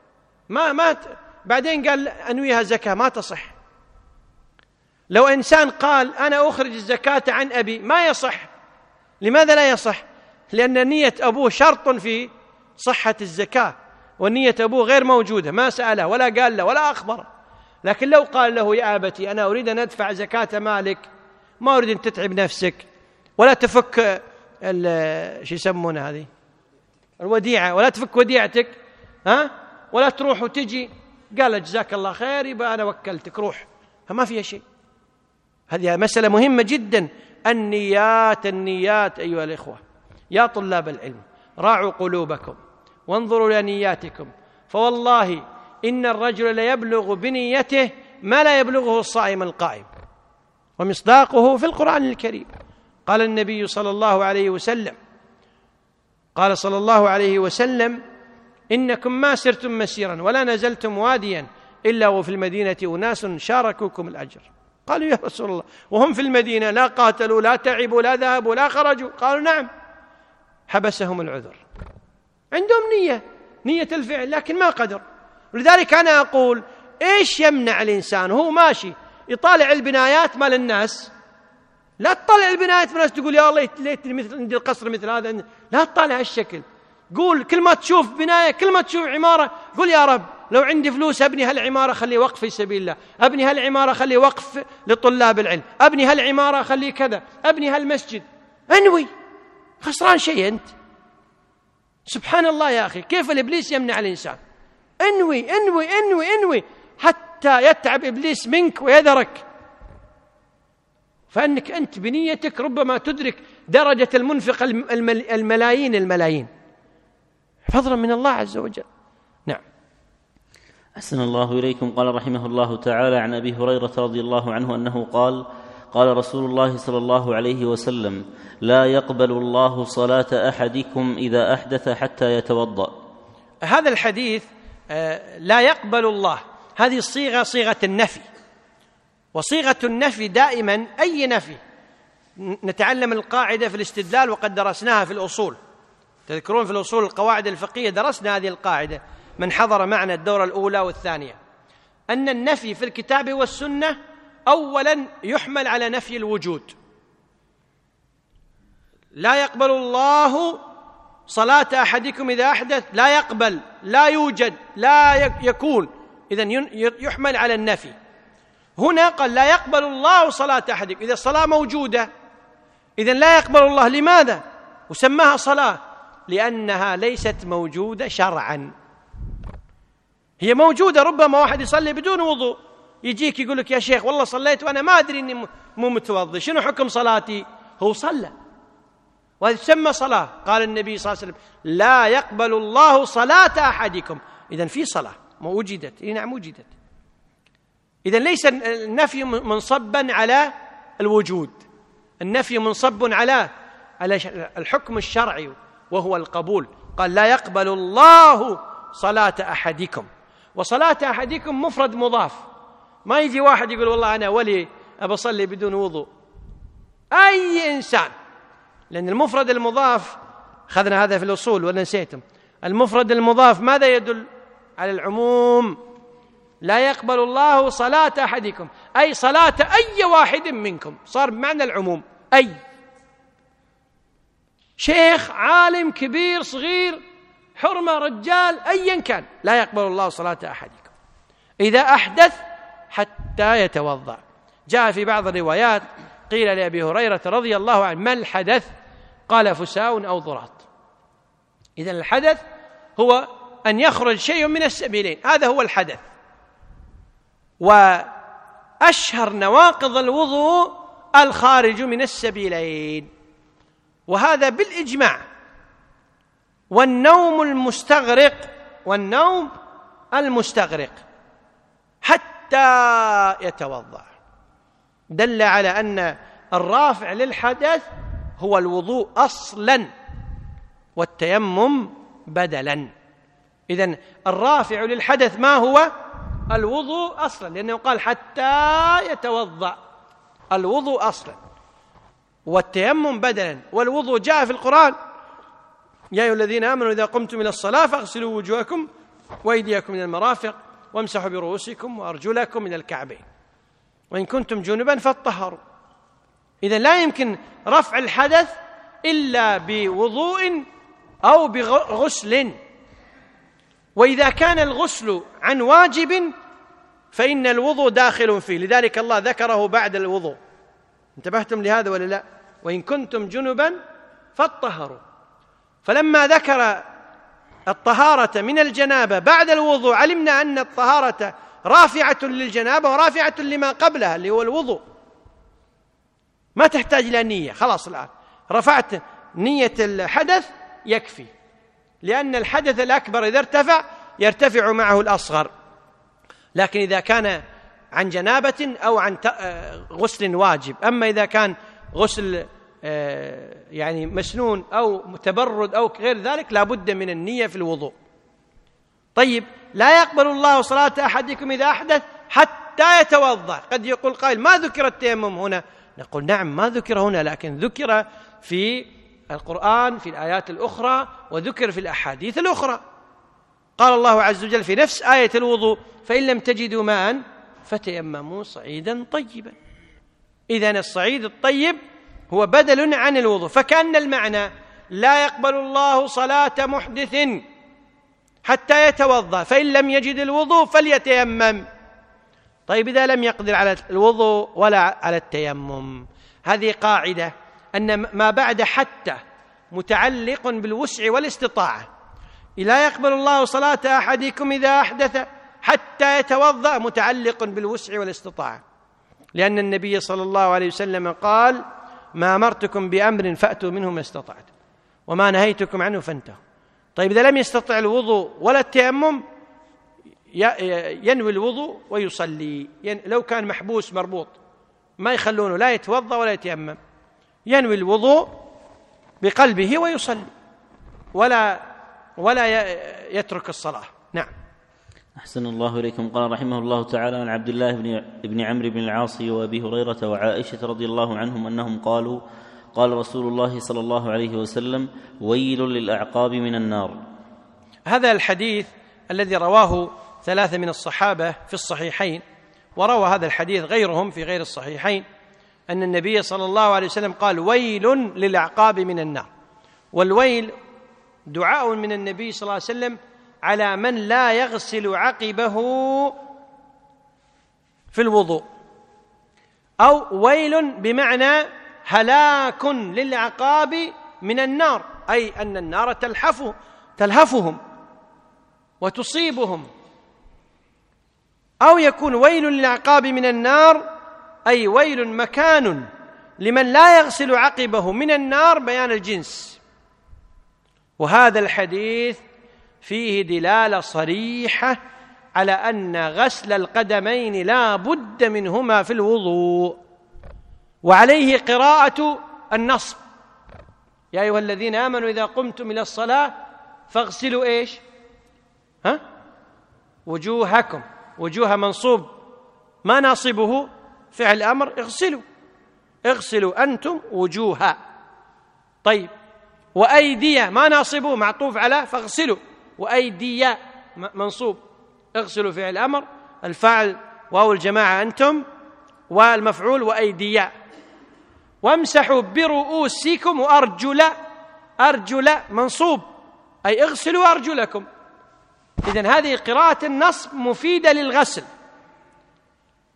بعدين قال أنويها زكاة، ما تصح. لو إنسان قال أنا أخرج الزكاة عن أبي، ما يصح. لماذا لا يصح؟ لأن نية أبوه شرط في صحة الزكاة، ونية أبوه غير موجودة، ما سأله ولا قال له ولا أخبره. لكن لو قال له يا أبتي أنا أريد أن أدفع زكاة مالك، ما أريد أن تتعب نفسك ولا تفك شو يسمونه هذه الوديعة، ولا تفك وديعتك ولا تروح وتجي، قال جزاك الله خير يبقى أنا وكلتك روح، ما فيها شيء. هذه مسألة مهمة جدا. النيات أيها الإخوة، يا طلاب العلم راعوا قلوبكم وانظروا لنياتكم، فوالله إن الرجل ليبلغ بنيته ما لا يبلغه الصائم القائم، ومصداقه في القرآن الكريم. قال النبي صلى الله عليه وسلم إنكم ما سرتم مسيرا ولا نزلتم واديا إلا وفي المدينة أناس شاركوكم الأجر. قالوا يا رسول الله وهم في المدينة لا قاتلوا لا تعبوا لا ذهبوا لا خرجوا؟ قالوا نعم، حبسهم العذر، عندهم نية الفعل لكن ما قدر. ولذلك أنا أقول إيش يمنع الإنسان هو ماشي يطالع البنايات مال الناس؟ لا تطالع البنايات الناس تقول يا الله ليتني مثل عندي القصر مثل هذا، لا تطالع هالشكل. قول كل ما تشوف بناية، كل ما تشوف عمارة، قل يا رب لو عندي فلوس أبني هالعمارة خليه وقف في سبيل الله، أبني هالعمارة خليه وقف لطلاب العلم، أبني هالعمارة خليه كذا، أبني هالمسجد. أنوي، خسران شيء أنت؟ سبحان الله يا أخي، كيف الإبليس يمنع الإنسان؟ انوي انوي انوي انوي حتى يتعب إبليس منك ويذرك، فأنك أنت بنيتك ربما تدرك درجة المنفق الملايين فضلا من الله عز وجل. نعم. أحسن الله إليكم. قال رحمه الله تعالى عن أبي هريرة رضي الله عنه أنه قال رسول الله صلى الله عليه وسلم لا يقبل الله صلاة أحدكم إذا أحدث حتى يتوضأ. هذا الحديث لا يقبل الله، هذه الصيغة صيغة النفي، وصيغة النفي دائما أي نفي. نتعلم القاعدة في الاستدلال وقد درسناها في الأصول، تذكرون في الأصول القواعد الفقهية درسنا هذه القاعدة من حضر معنا الدورة الأولى والثانية، أن النفي في الكتاب والسنة أولا يحمل على نفي الوجود. لا يقبل الله صلاة أحدكم إذا أحدث، لا يقبل، لا يوجد، لا يكون، إذن يحمل على النفي. هنا قال لا يقبل الله صلاة أحدكم، إذا الصلاة موجودة إذن لا يقبل الله. لماذا؟ وسماها صلاة لأنها ليست موجودة شرعا. هي موجودة، ربما واحد يصلي بدون وضوء يجيك يقول لك يا شيخ والله صليت وأنا ما أدري أني مو متوضي، شنو حكم صلاتي؟ هو صلى وهذا تسمى صلاة. قال النبي صلى الله عليه وسلم لا يقبل الله صلاة أحدكم، إذن في صلاة وجدت. نعم وجدت. إذن ليس النفي منصبا على الوجود، النفي منصب على الحكم الشرعي وهو القبول. قال لا يقبل الله صلاة أحدكم، وصلاة أحدكم مفرد مضاف، ما يجي واحد يقول والله أنا ولي أبى أصلي بدون وضوء، أي إنسان، لأن المفرد المضاف أخذنا هذا في الأصول ولا نسيتم؟ المفرد المضاف ماذا يدل؟ على العموم. لا يقبل الله صلاة أحدكم أي صلاة أي واحد منكم، صار بمعنى العموم، أي شيخ عالم كبير صغير حرمة رجال أيا كان، لا يقبل الله صلاة أحدكم إذا أحدث حتى يتوضأ. جاء في بعض الروايات قيل لأبي هريرة رضي الله عنه: ما الحدث؟ قال: فساء أو ضراط. إذن الحدث هو أن يخرج شيء من السبيلين، هذا هو الحدث. وأشهر نواقض الوضوء الخارج من السبيلين، وهذا بالإجماع. والنوم المستغرق حتى يتوضأ، دل على أن الرافع للحدث هو الوضوء أصلا والتيمم بدلا. إذن الرافع للحدث ما هو؟ الوضوء أصلا، لأنه قال حتى يتوضأ، الوضوء أصلا والتيمم بدلا. والوضوء جاء في القرآن: يا أيها الذين آمنوا إذا قمتم إلى الصلاة فاغسلوا وجوهكم وأيديكم من المرافق وامسحوا برؤوسكم وأرجلكم من الكعبين وإن كنتم جنبا فاطهروا. إذن لا يمكن رفع الحدث إلا بوضوء أو بغسل. وإذا كان الغسل عن واجب فإن الوضوء داخل فيه، لذلك الله ذكره بعد الوضوء. انتبهتم لهذا ولا لا؟ وإن كنتم جنبا فاطهروا. فلما ذكر الطهارة من الجنابة بعد الوضوء علمنا أن الطهارة رافعة للجنابة ورافعة لما قبلها اللي هو الوضوء، ما تحتاج إلى نية. خلاص الآن رفعت نية الحدث يكفي، لأن الحدث الأكبر إذا ارتفع يرتفع معه الأصغر. لكن إذا كان عن جنابة أو عن غسل واجب، أما إذا كان غسل يعني مسنون أو تبرد أو غير ذلك لا بد من النية في الوضوء. طيب، لا يقبل الله صلاة أحدكم إذا أحدث حتى يتوضأ. قد يقول قائل: ما ذكر التيمم هنا؟ نقول: نعم ما ذكر هنا، لكن ذكر في القرآن في الآيات الأخرى وذكر في الأحاديث الأخرى. قال الله عز وجل في نفس آية الوضوء: فإن لم تجدوا ماء فتيمموا صعيدا طيبا. إذن الصعيد الطيب هو بدل عن الوضوء، فكأن المعنى: لا يقبل الله صلاة محدث حتى يتوضأ، فإن لم يجد الوضوء فليتيمم. طيب، إذا لم يقدر على الوضوء ولا على التيمم، هذه قاعدة أن ما بعد حتى متعلق بالوسع والاستطاعة. لا يقبل الله صلاة أحدكم إذا أحدث حتى يتوضأ متعلق بالوسع والاستطاعة، لأن النبي صلى الله عليه وسلم قال: ما أمرتكم بأمر فأتوا منه ما استطعتم وما نهيتكم عنه فانتهوا. طيب، إذا لم يستطع الوضوء ولا التيمم ينوي الوضوء ويصلي. لو كان محبوس مربوط ما يخلونه لا يتوضأ ولا يتيمم، ينوي الوضوء بقلبه ويصلي ولا يترك الصلاة. نعم. أحسن الله إليكم. قال رحمه الله تعالى: عن عبد الله بن عمرو بن العاص وأبي هريرة وعائشة رضي الله عنهم أنهم قالوا: قال رسول الله صلى الله عليه وسلم: ويل للأعقاب من النار. هذا الحديث الذي رواه 3 من الصحابة في الصحيحين، وروى هذا الحديث غيرهم في غير الصحيحين، أن النبي صلى الله عليه وسلم قال: ويل للأعقاب من النار. والويل دعاء من النبي صلى الله عليه وسلم على من لا يغسل عقبه في الوضوء، أو ويل بمعنى هلاك للعقاب من النار، أي أن النار تلهفهم وتصيبهم. أو يكون ويل للعقاب من النار أي ويل مكان لمن لا يغسل عقبه من النار، بيان الجنس. وهذا الحديث فيه دلالة صريحة على أن غسل القدمين لا بد منهما في الوضوء، وعليه قراءة النصب: يا أيها الذين آمنوا إذا قمتم إلى الصلاة فاغسلوا إيش؟ وجوهكم. وجوه منصوب، ما ناصبه؟ فعل أمر، اغسلوا أنتم وجوها. طيب، وأيديا ما ناصبه؟ معطوف على فاغسلوا، وأيديا منصوب، اغسلوا فعل أمر، الفاعل واو الجماعة أنتم، والمفعول وأيديا. وامسحوا برؤوسكم أرجل منصوب، أي اغسلوا أرجلكم. إذن هذه قراءة النصب مفيدة للغسل،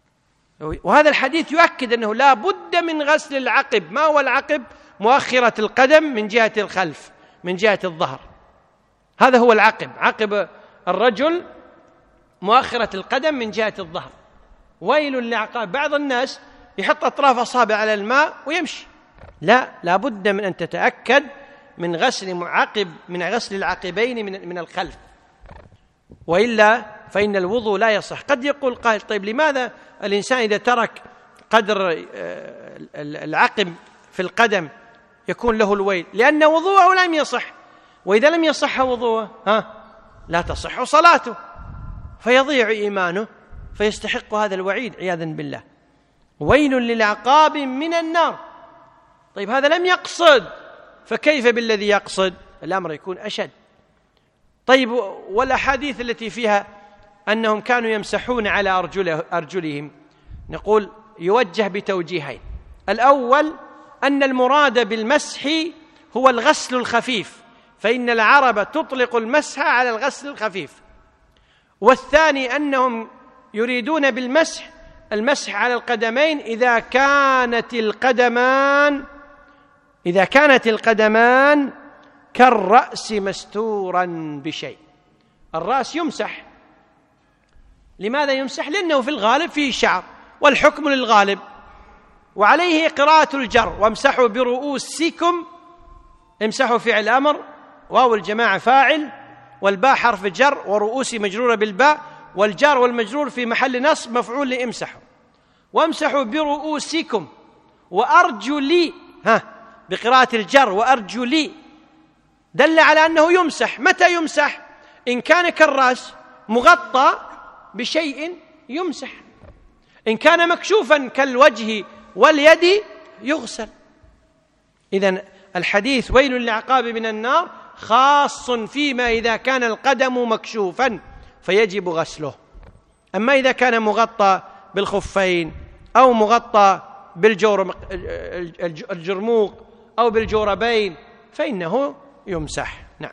وهذا الحديث يؤكد أنه لا بد من غسل العقب. ما هو العقب؟ مؤخرة القدم من جهة الخلف من جهة الظهر، هذا هو العقب. عقب الرجل مؤخرة القدم من جهة الظهر. ويل للعقاب. بعض الناس يحط أطراف أصابع على الماء ويمشي، لا بد من أن تتأكد من غسل العقبين من الخلف، وإلا فإن الوضوء لا يصح. قد يقول قائل: طيب لماذا الإنسان إذا ترك قدر العقب في القدم يكون له الويل؟ لأن وضوءه لم يصح، وإذا لم يصح وضوءه لا تصح صلاته، فيضيع إيمانه فيستحق هذا الوعيد عياذا بالله. ويل للعقاب من النار. طيب هذا لم يقصد، فكيف بالذي يقصد؟ الأمر يكون أشد. طيب والأحاديث التي فيها أنهم كانوا يمسحون على أرجلهم، نقول يوجه بتوجيهين. الأول أن المراد بالمسح هو الغسل الخفيف، فإن العرب تطلق المسح على الغسل الخفيف. والثاني أنهم يريدون بالمسح المسح على القدمين إذا كانت القدمان كالرأس مستورا بشيء. الرأس يمسح. لماذا يمسح؟ لأنه في الغالب فيه شعر، والحكم للغالب، وعليه قراءة الجر: وامسحوا برؤوسكم. امسحوا فعل أمر، واو الجماعة فاعل، والباء حرف جر، ورؤوس مجرورة بالباء، والجار والمجرور في محل نصب مفعول لامسحوا. وامسحوا برؤوسكم وأرجلي، بقراءة الجر وأرجلي، دل على أنه يمسح. متى يمسح؟ إن كان كالرأس مغطى بشيء يمسح، إن كان مكشوفا كالوجه واليد يغسل. إذن الحديث ويل للعقاب من النار خاص فيما إذا كان القدم مكشوفا فيجب غسله. أما إذا كان مغطى بالخفين أو مغطى بالجرموق أو بالجوربين فإنه يمسح. نعم.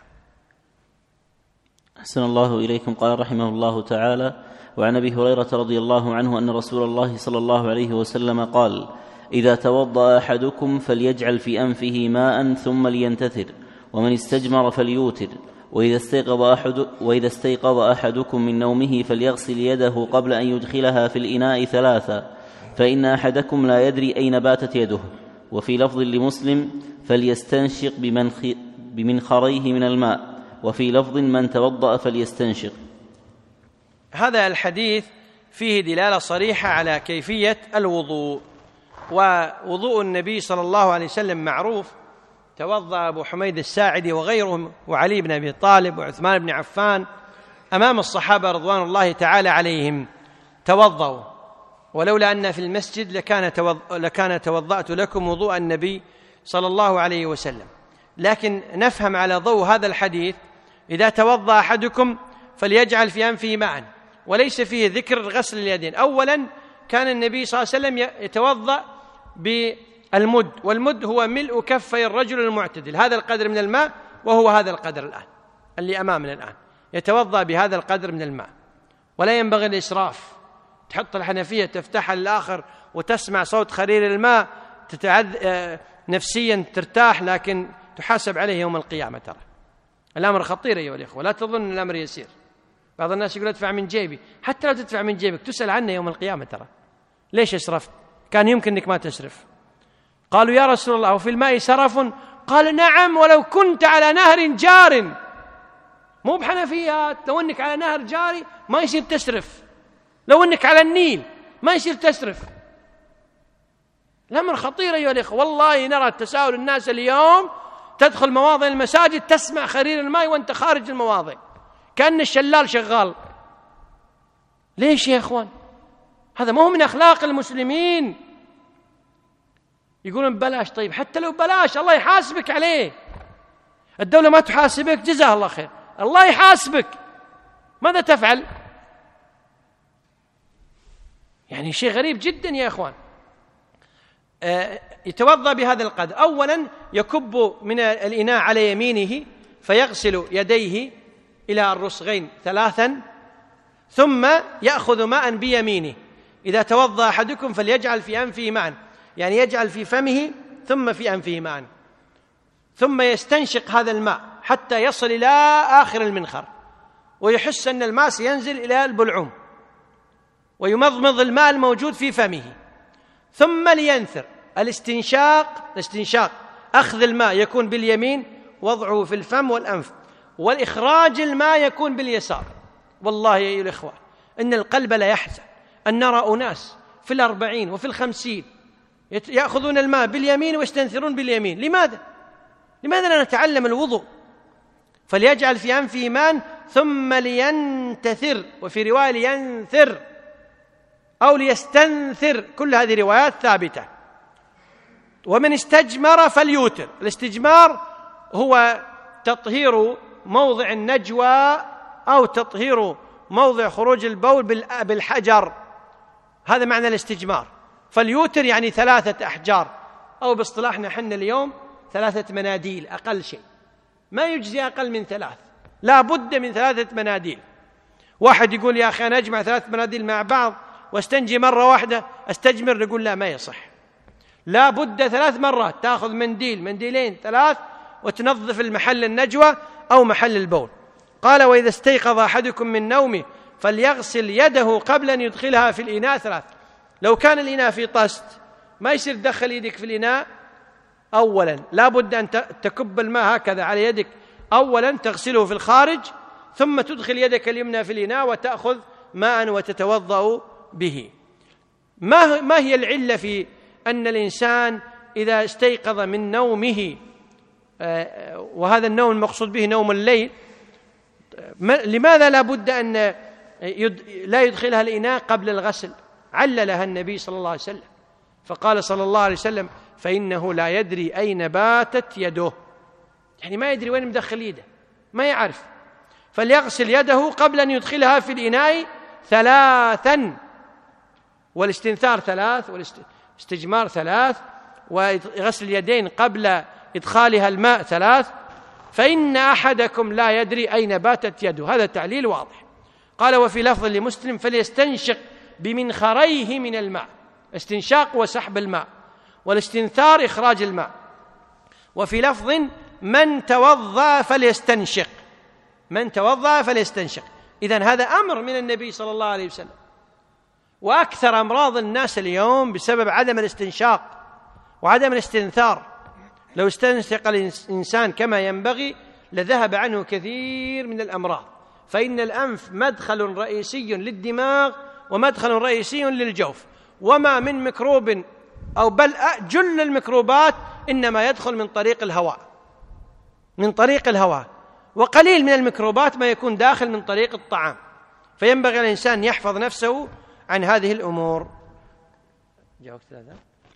أحسن الله إليكم. قال رحمه الله تعالى: وعن أبي هريرة رضي الله عنه أن رسول الله صلى الله عليه وسلم قال: إذا توضأ أحدكم فليجعل في أنفه ماء ثم لينتثر، ومن استجمر فليوتر، وإذا استيقظ أحدكم من نومه فليغسل يده قبل أن يدخلها في الإناء 3، فإن أحدكم لا يدري أين باتت يده. وفي لفظ لمسلم: فليستنشق بمنخريه من الماء. وفي لفظ: من توضأ فليستنشق. هذا الحديث فيه دلالة صريحة على كيفية الوضوء، ووضوء النبي صلى الله عليه وسلم معروف. توضأ أبو حميد الساعدي وغيرهم وعلي بن أبي طالب وعثمان بن عفان أمام الصحابة رضوان الله تعالى عليهم، توضأوا، ولولا أن في المسجد لكان توضأت لكم وضوء النبي صلى الله عليه وسلم. لكن نفهم على ضوء هذا الحديث: إذا توضأ أحدكم فليجعل في أنفه ماء، وليس فيه ذكر غسل اليدين. أولا كان النبي صلى الله عليه وسلم يتوضأ بالمد، والمد هو ملء كفي الرجل المعتدل، هذا القدر من الماء، وهو هذا القدر الآن اللي أمامنا الآن، يتوضأ بهذا القدر من الماء. ولا ينبغي الإسراف، تحط الحنفية تفتحها للآخر وتسمع صوت خرير الماء نفسيا ترتاح، لكن تحاسب عليه يوم القيامة. ترى الأمر خطير أيها الإخوة، لا تظن الأمر يسير. بعض الناس يقول ادفع من جيبي، حتى لو تدفع من جيبك تسأل عنه يوم القيامة. ترى ليش اسرفت؟ كان يمكن أنك ما تسرف. قالوا: يا رسول الله وفي الماء سرف؟ قال: نعم، ولو كنت على نهر جار. مو بحنفيات، لو أنك على نهر جاري ما يصير تسرف، لو أنك على النيل ما يصير تسرف. الأمر خطير أيها الإخوة. والله نرى تساؤل الناس اليوم، تدخل مواضع المساجد تسمع خرير الماء وأنت خارج المواضع كأن الشلال شغال. ليش يا إخوان؟ هذا ما هو من أخلاق المسلمين. يقولون بلاش. طيب حتى لو بلاش الله يحاسبك عليه. الدولة ما تحاسبك، جزاها الله خير، الله يحاسبك. ماذا تفعل؟ يعني شيء غريب جدا يا إخوان. يتوضأ بهذا القدر. أولا يكب من الإناء على يمينه فيغسل يديه إلى الرسغين 3، ثم يأخذ ماء بيمينه إذا توضأ أحدكم فليجعل في أنفه ماء، يعني يجعل في فمه ثم في أنفه ماء، ثم يستنشق هذا الماء حتى يصل إلى آخر المنخر ويحس أن الماء سينزل إلى البلعوم، ويمضمض الماء الموجود في فمه، ثم لينثر. الاستنشاق أخذ الماء يكون باليمين، وضعه في الفم والأنف، والإخراج الماء يكون باليسار. والله يا أيها الإخوة إن القلب لا يحزن أن نرى أناس في 40 وفي 50 يأخذون الماء باليمين ويستنثرون باليمين. لماذا لا نتعلم الوضوء؟ فليجعل في أنفه ماء ثم لينتثر، وفي رواية لينثر أو ليستنثر، كل هذه روايات ثابتة. ومن استجمر فليوتر. الاستجمار هو تطهير موضع النجوى أو تطهير موضع خروج البول بالحجر، هذا معنى الاستجمار. فليوتر يعني 3 أحجار، أو باصطلاحنا حنا اليوم 3 مناديل أقل شيء، ما يجزي أقل من 3، لا بد من 3 مناديل. واحد يقول يا أخي أنا أجمع 3 مناديل مع بعض واستنجي مرة واحدة أستجمر، نقول لا، ما يصح، لا بد 3 مرات، تأخذ منديل منديلين 3 وتنظف المحل النجوى أو محل البول. قال وإذا استيقظ أحدكم من نومه فليغسل يده قبل أن يدخلها في الإناء 3. لو كان الإناء في طست ما يصير تدخل يدك في الإناء أولا، لا بد أن تكب الماء هكذا على يدك أولا، تغسله في الخارج، ثم تدخل يدك اليمنى في الإناء وتأخذ ماء وتتوضأ به. ما هي العلة في أن الإنسان إذا استيقظ من نومه، وهذا النوم المقصود به نوم الليل، لماذا لا بد أن لا يدخلها الإناء قبل الغسل؟ عللها النبي صلى الله عليه وسلم، فقال صلى الله عليه وسلم فإنه لا يدري أين باتت يده، يعني ما يدري وين مدخل يده، ما يعرف. فليغسل يده قبل أن يدخلها في الإناء 3، والاستنثار 3 والاستجمار 3 وغسل اليدين قبل إدخالها الماء 3. فإن أحدكم لا يدري أين باتت يده، هذا تعليل واضح. قال وفي لفظ لمسلم فليستنشق بمنخريه من الماء، استنشاق وسحب الماء، والاستنثار إخراج الماء. وفي لفظ من توضأ فليستنشق، من توضأ فليستنشق. إذن هذا أمر من النبي صلى الله عليه وسلم. وأكثر أمراض الناس اليوم بسبب عدم الاستنشاق وعدم الاستنثار. لو استنشق الإنسان كما ينبغي لذهب عنه كثير من الأمراض، فإن الأنف مدخل رئيسي للدماغ ومدخل رئيسي للجوف، وما من ميكروب أو بل جل الميكروبات إنما يدخل من طريق الهواء، من طريق الهواء، وقليل من الميكروبات ما يكون داخل من طريق الطعام. فينبغي الإنسان يحفظ نفسه عن هذه الأمور. جاوبت الأذان؟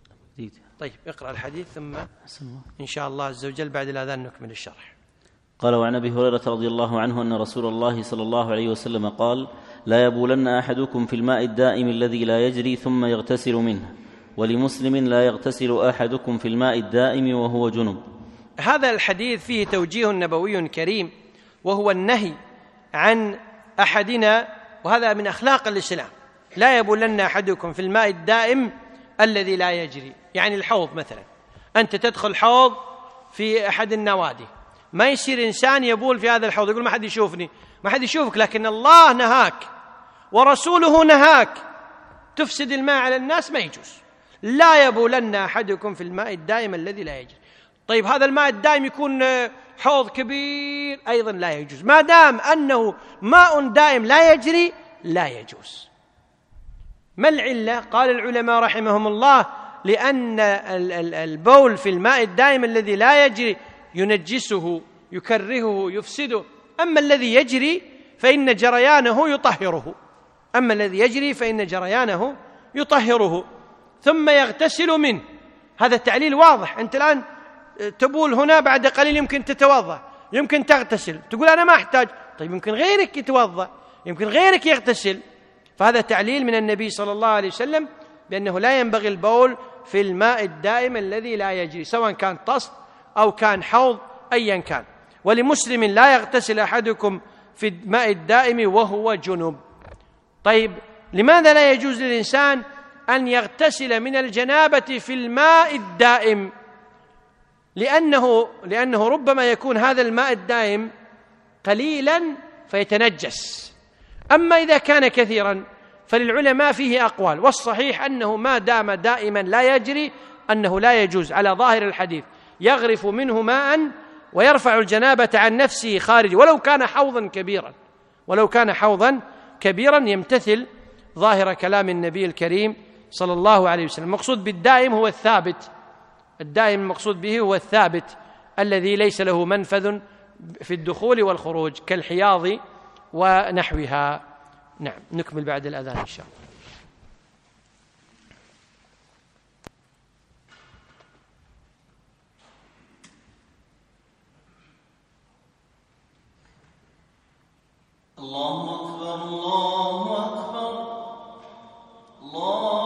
طيب اقرأ الحديث ثم إن شاء الله عز وجل بعد الأذان نكمل الشرح. قال وعن أبي هريرة رضي الله عنه أن رسول الله صلى الله عليه وسلم قال لا يبولن أحدكم في الماء الدائم الذي لا يجري ثم يغتسل منه. ولمسلم لا يغتسل أحدكم في الماء الدائم وهو جنب. هذا الحديث فيه توجيه نبوي كريم، وهو النهي عن أحدنا، وهذا من أخلاق الإسلام، لا يبولن أحدكم في الماء الدائم الذي لا يجري. يعني الحوض مثلا، أنت تدخل حوض في أحد النوادي، ما يصير إنسان يبول في هذا الحوض يقول ما حد يشوفني، ما حد يشوفك، لكن الله نهاك ورسوله نهاك، تفسد الماء على الناس، ما يجوز. لا يبولن أحدكم في الماء الدائم الذي لا يجري. طيب هذا الماء الدائم يكون حوض كبير أيضا لا يجوز، ما دام أنه ماء دائم لا يجري لا يجوز. ما العلة؟ قال العلماء رحمهم الله لأن البول في الماء الدائم الذي لا يجري ينجسه يكرهه يفسده، أما الذي يجري فإن جريانه يطهره، أما الذي يجري فإن جريانه يطهره. ثم يغتسل منه، هذا التعليل واضح. أنت الآن تبول هنا، بعد قليل يمكن تتوضأ، يمكن تغتسل، تقول أنا ما أحتاج، طيب يمكن غيرك يتوضأ، يمكن غيرك يغتسل. فهذا تعليل من النبي صلى الله عليه وسلم بأنه لا ينبغي البول في الماء الدائم الذي لا يجري، سواء كان طست أو كان حوض أيا كان. ولمسلم لا يغتسل أحدكم في الماء الدائم وهو جنب. طيب لماذا لا يجوز للإنسان أن يغتسل من الجنابة في الماء الدائم؟ لأنه ربما يكون هذا الماء الدائم قليلا فيتنجس. أما إذا كان كثيرا فللعلماء فيه أقوال، والصحيح أنه ما دام دائما لا يجري أنه لا يجوز على ظاهر الحديث، يغرف منه ماء ويرفع الجنابة عن نفسه خارج، ولو كان حوضا كبيرا يمتثل ظاهر كلام النبي الكريم صلى الله عليه وسلم. المقصود بالدائم هو الثابت، الدائم المقصود به هو الثابت الذي ليس له منفذ في الدخول والخروج كالحياض ونحوها. نعم، نكمل بعد الأذان إن شاء الله. الله أكبر الله أكبر الله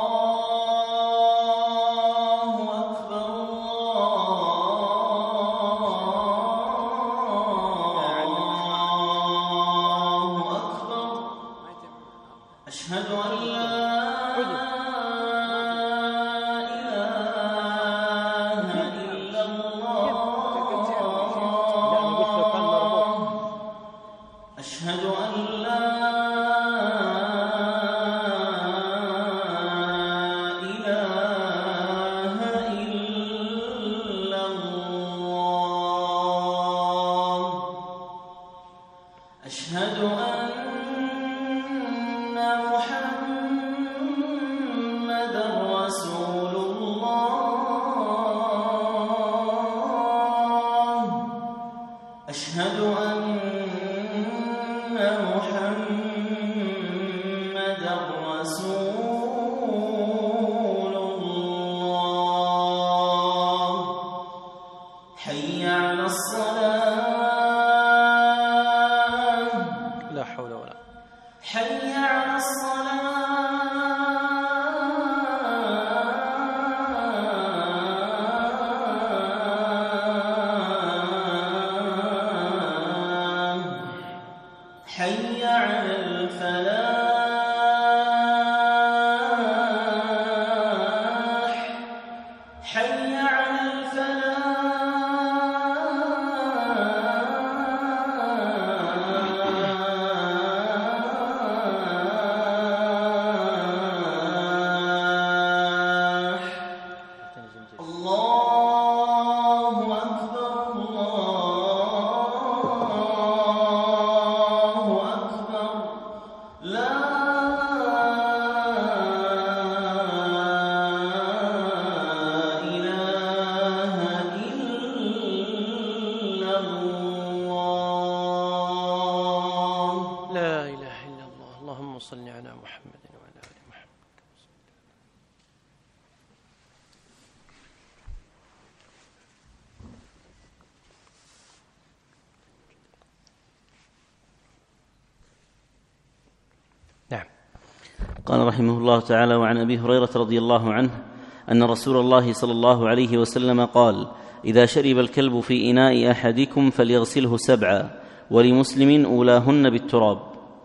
قال رحمه الله تعالى: وعن أبي هريرة رضي الله عنه أن رسول الله صلى الله عليه وسلم قال: إذا شرب الكلب في إناء أحدكم فليغسله 7، ولمسلم أولاهن بالتراب.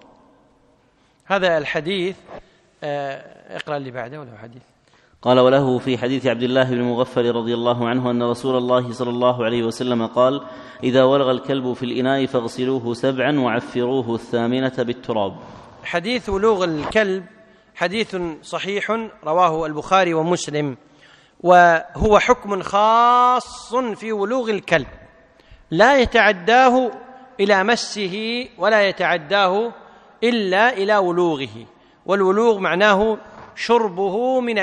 هذا الحديث. اقرأ اللي بعده وله حديث. قال: وله في حديث عبد الله بن مغفل رضي الله عنه أن رسول الله صلى الله عليه وسلم قال: إذا ولغ الكلب في الإناء فاغسلوه 7 وعفروه 8 بالتراب. حديث ولوغ الكلب حديث صحيح رواه البخاري ومسلم، وهو حكم خاص في ولوغ الكلب لا يتعداه إلى مسه ولا يتعداه إلا إلى ولوغه. والولوغ معناه شربه من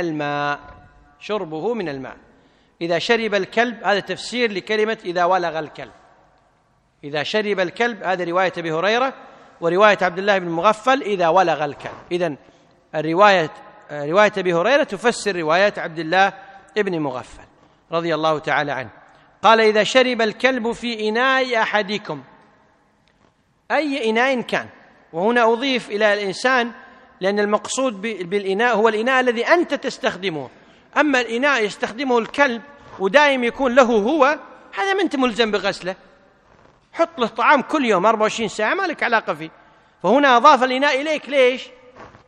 الماء. إذا شرب الكلب، هذا تفسير لكلمة إذا ولغ الكلب. إذا شرب الكلب، هذا رواية أبي هريرة، ورواية عبد الله بن مغفل إذا ولغ الكلب. إذن رواية أبي هريرة تفسر رواية عبد الله بن مغفل رضي الله تعالى عنه. قال: إذا شرب الكلب في إناء أحدكم، أي إناء كان، وهنا أضيف إلى الإنسان لأن المقصود بالإناء هو الإناء الذي أنت تستخدمه. أما الإناء يستخدمه الكلب ودائم يكون له هو، هذا ما أنت ملزم بغسله، حط له طعام كل يوم 24 ساعة ما لك علاقة فيه. فهنا أضاف الإناء إليك، ليش؟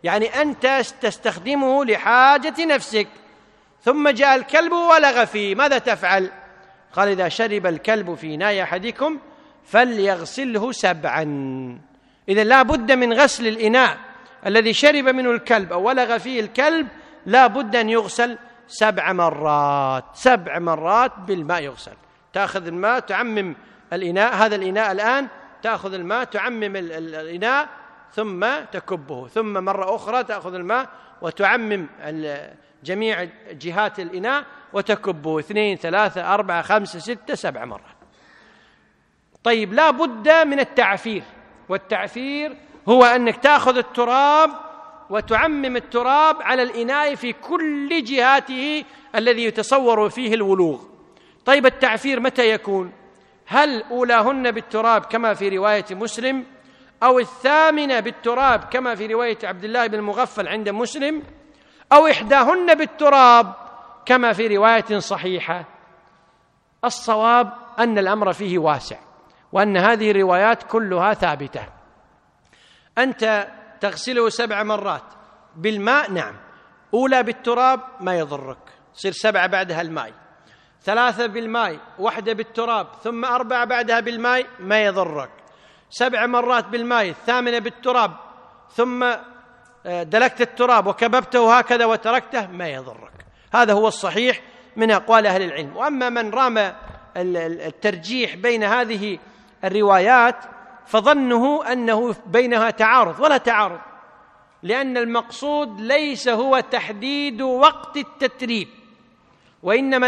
يعني أنت تستخدمه لحاجة نفسك، ثم جاء الكلب ولغ فيه، ماذا تفعل؟ قال: إذا شرب الكلب في إناء أحدكم فليغسله 7. إذن لا بد من غسل الإناء الذي شرب منه الكلب أو ولغ فيه الكلب، لا بد أن يغسل 7 مرات. 7 مرات بالماء يغسل. تأخذ الماء تعمم الإناء، هذا الإناء الآن تأخذ الماء تعمم الإناء ثم تكبه، ثم مرة أخرى تأخذ الماء وتعمم جميع جهات الإناء وتكبه 2 3 4 5 6 7 مرات. طيب، لا بد من التعفير، والتعفير هو أنك تأخذ التراب وتعمم التراب على الإناء في كل جهاته الذي يتصور فيه الولوغ. طيب، التعفير متى يكون؟ هل أولاهن بالتراب كما في رواية مسلم، أو الثامنة بالتراب كما في رواية عبد الله بن المغفل عند مسلم، أو إحداهن بالتراب كما في رواية صحيحة؟ الصواب أن الأمر فيه واسع، وأن هذه الروايات كلها ثابتة. أنت تغسله 7 مرات بالماء، نعم، أولى بالتراب ما يضرك، تصير 7 بعدها الماء، 3 بالماء، 1 بالتراب، ثم 4 بعدها بالماء، ما يضرك. 7 مرات بالماء، 8 بالتراب، ثم دلكت التراب وكببته هكذا وتركته، ما يضرك. هذا هو الصحيح من أقوال أهل العلم. وأما من رام الترجيح بين هذه الروايات فظنه أنه بينها تعارض، ولا تعارض، لأن المقصود ليس هو تحديد وقت التتريب، وإنما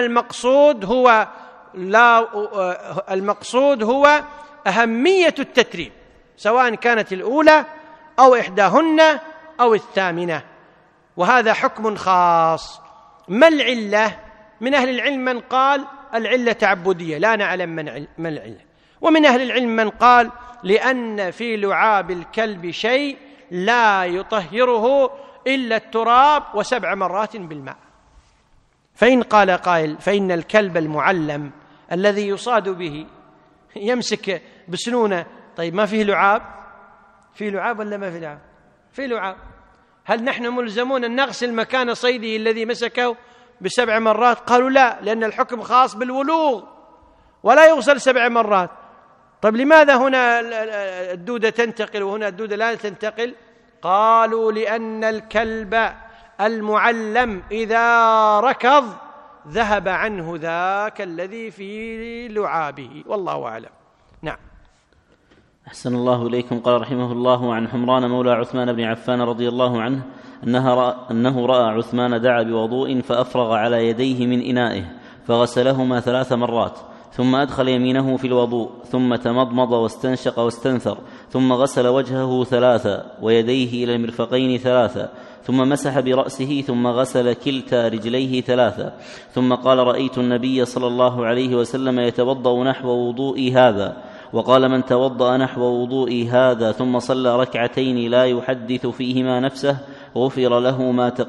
المقصود هو أهمية التتريب، سواء كانت الأولى أو إحداهن أو الثامنة، وهذا حكم خاص. ما العلة؟ من أهل العلم من قال العلة تعبدية، لا نعلم ما العلة، ومن أهل العلم من قال لأن في لعاب الكلب شيء لا يطهره إلا التراب و7 مرات بالماء. فإن قال قائل فإن الكلب المعلم الذي يصاد به يمسك بسنونه، طيب ما فيه لعاب؟ فيه لعاب ولا ما فيه لعاب؟ فيه لعاب. هل نحن ملزمون أن نغسل مكان صيده الذي مسكه ب7 مرات؟ قالوا لا، لأن الحكم خاص بالولوغ ولا يغسل 7 مرات. طيب لماذا هنا الدودة تنتقل وهنا الدودة لا تنتقل؟ قالوا لأن الكلب المعلم إذا ركض ذهب عنه ذاك الذي في لعابه، والله أعلم. نعم. أحسن الله إليكم. قال رحمه الله: عن حمران مولى عثمان بن عفان رضي الله عنه أنه رأى عثمان دعا بوضوء فأفرغ على يديه من إنائه فغسلهما 3 مرات، ثم أدخل يمينه في الوضوء، ثم تمضمض واستنشق واستنثر، ثم غسل وجهه 3 ويديه إلى المرفقين 3، ثم مسح برأسه، ثم غسل كلتا رجليه 3، ثم قال: رأيت النبي صلى الله عليه وسلم يتوضأ نحو وضوئي هذا. وقال: من توضأ نحو وضوئي هذا ثم صلى 2 ركعتين لا يحدث فيهما نفسه غفر له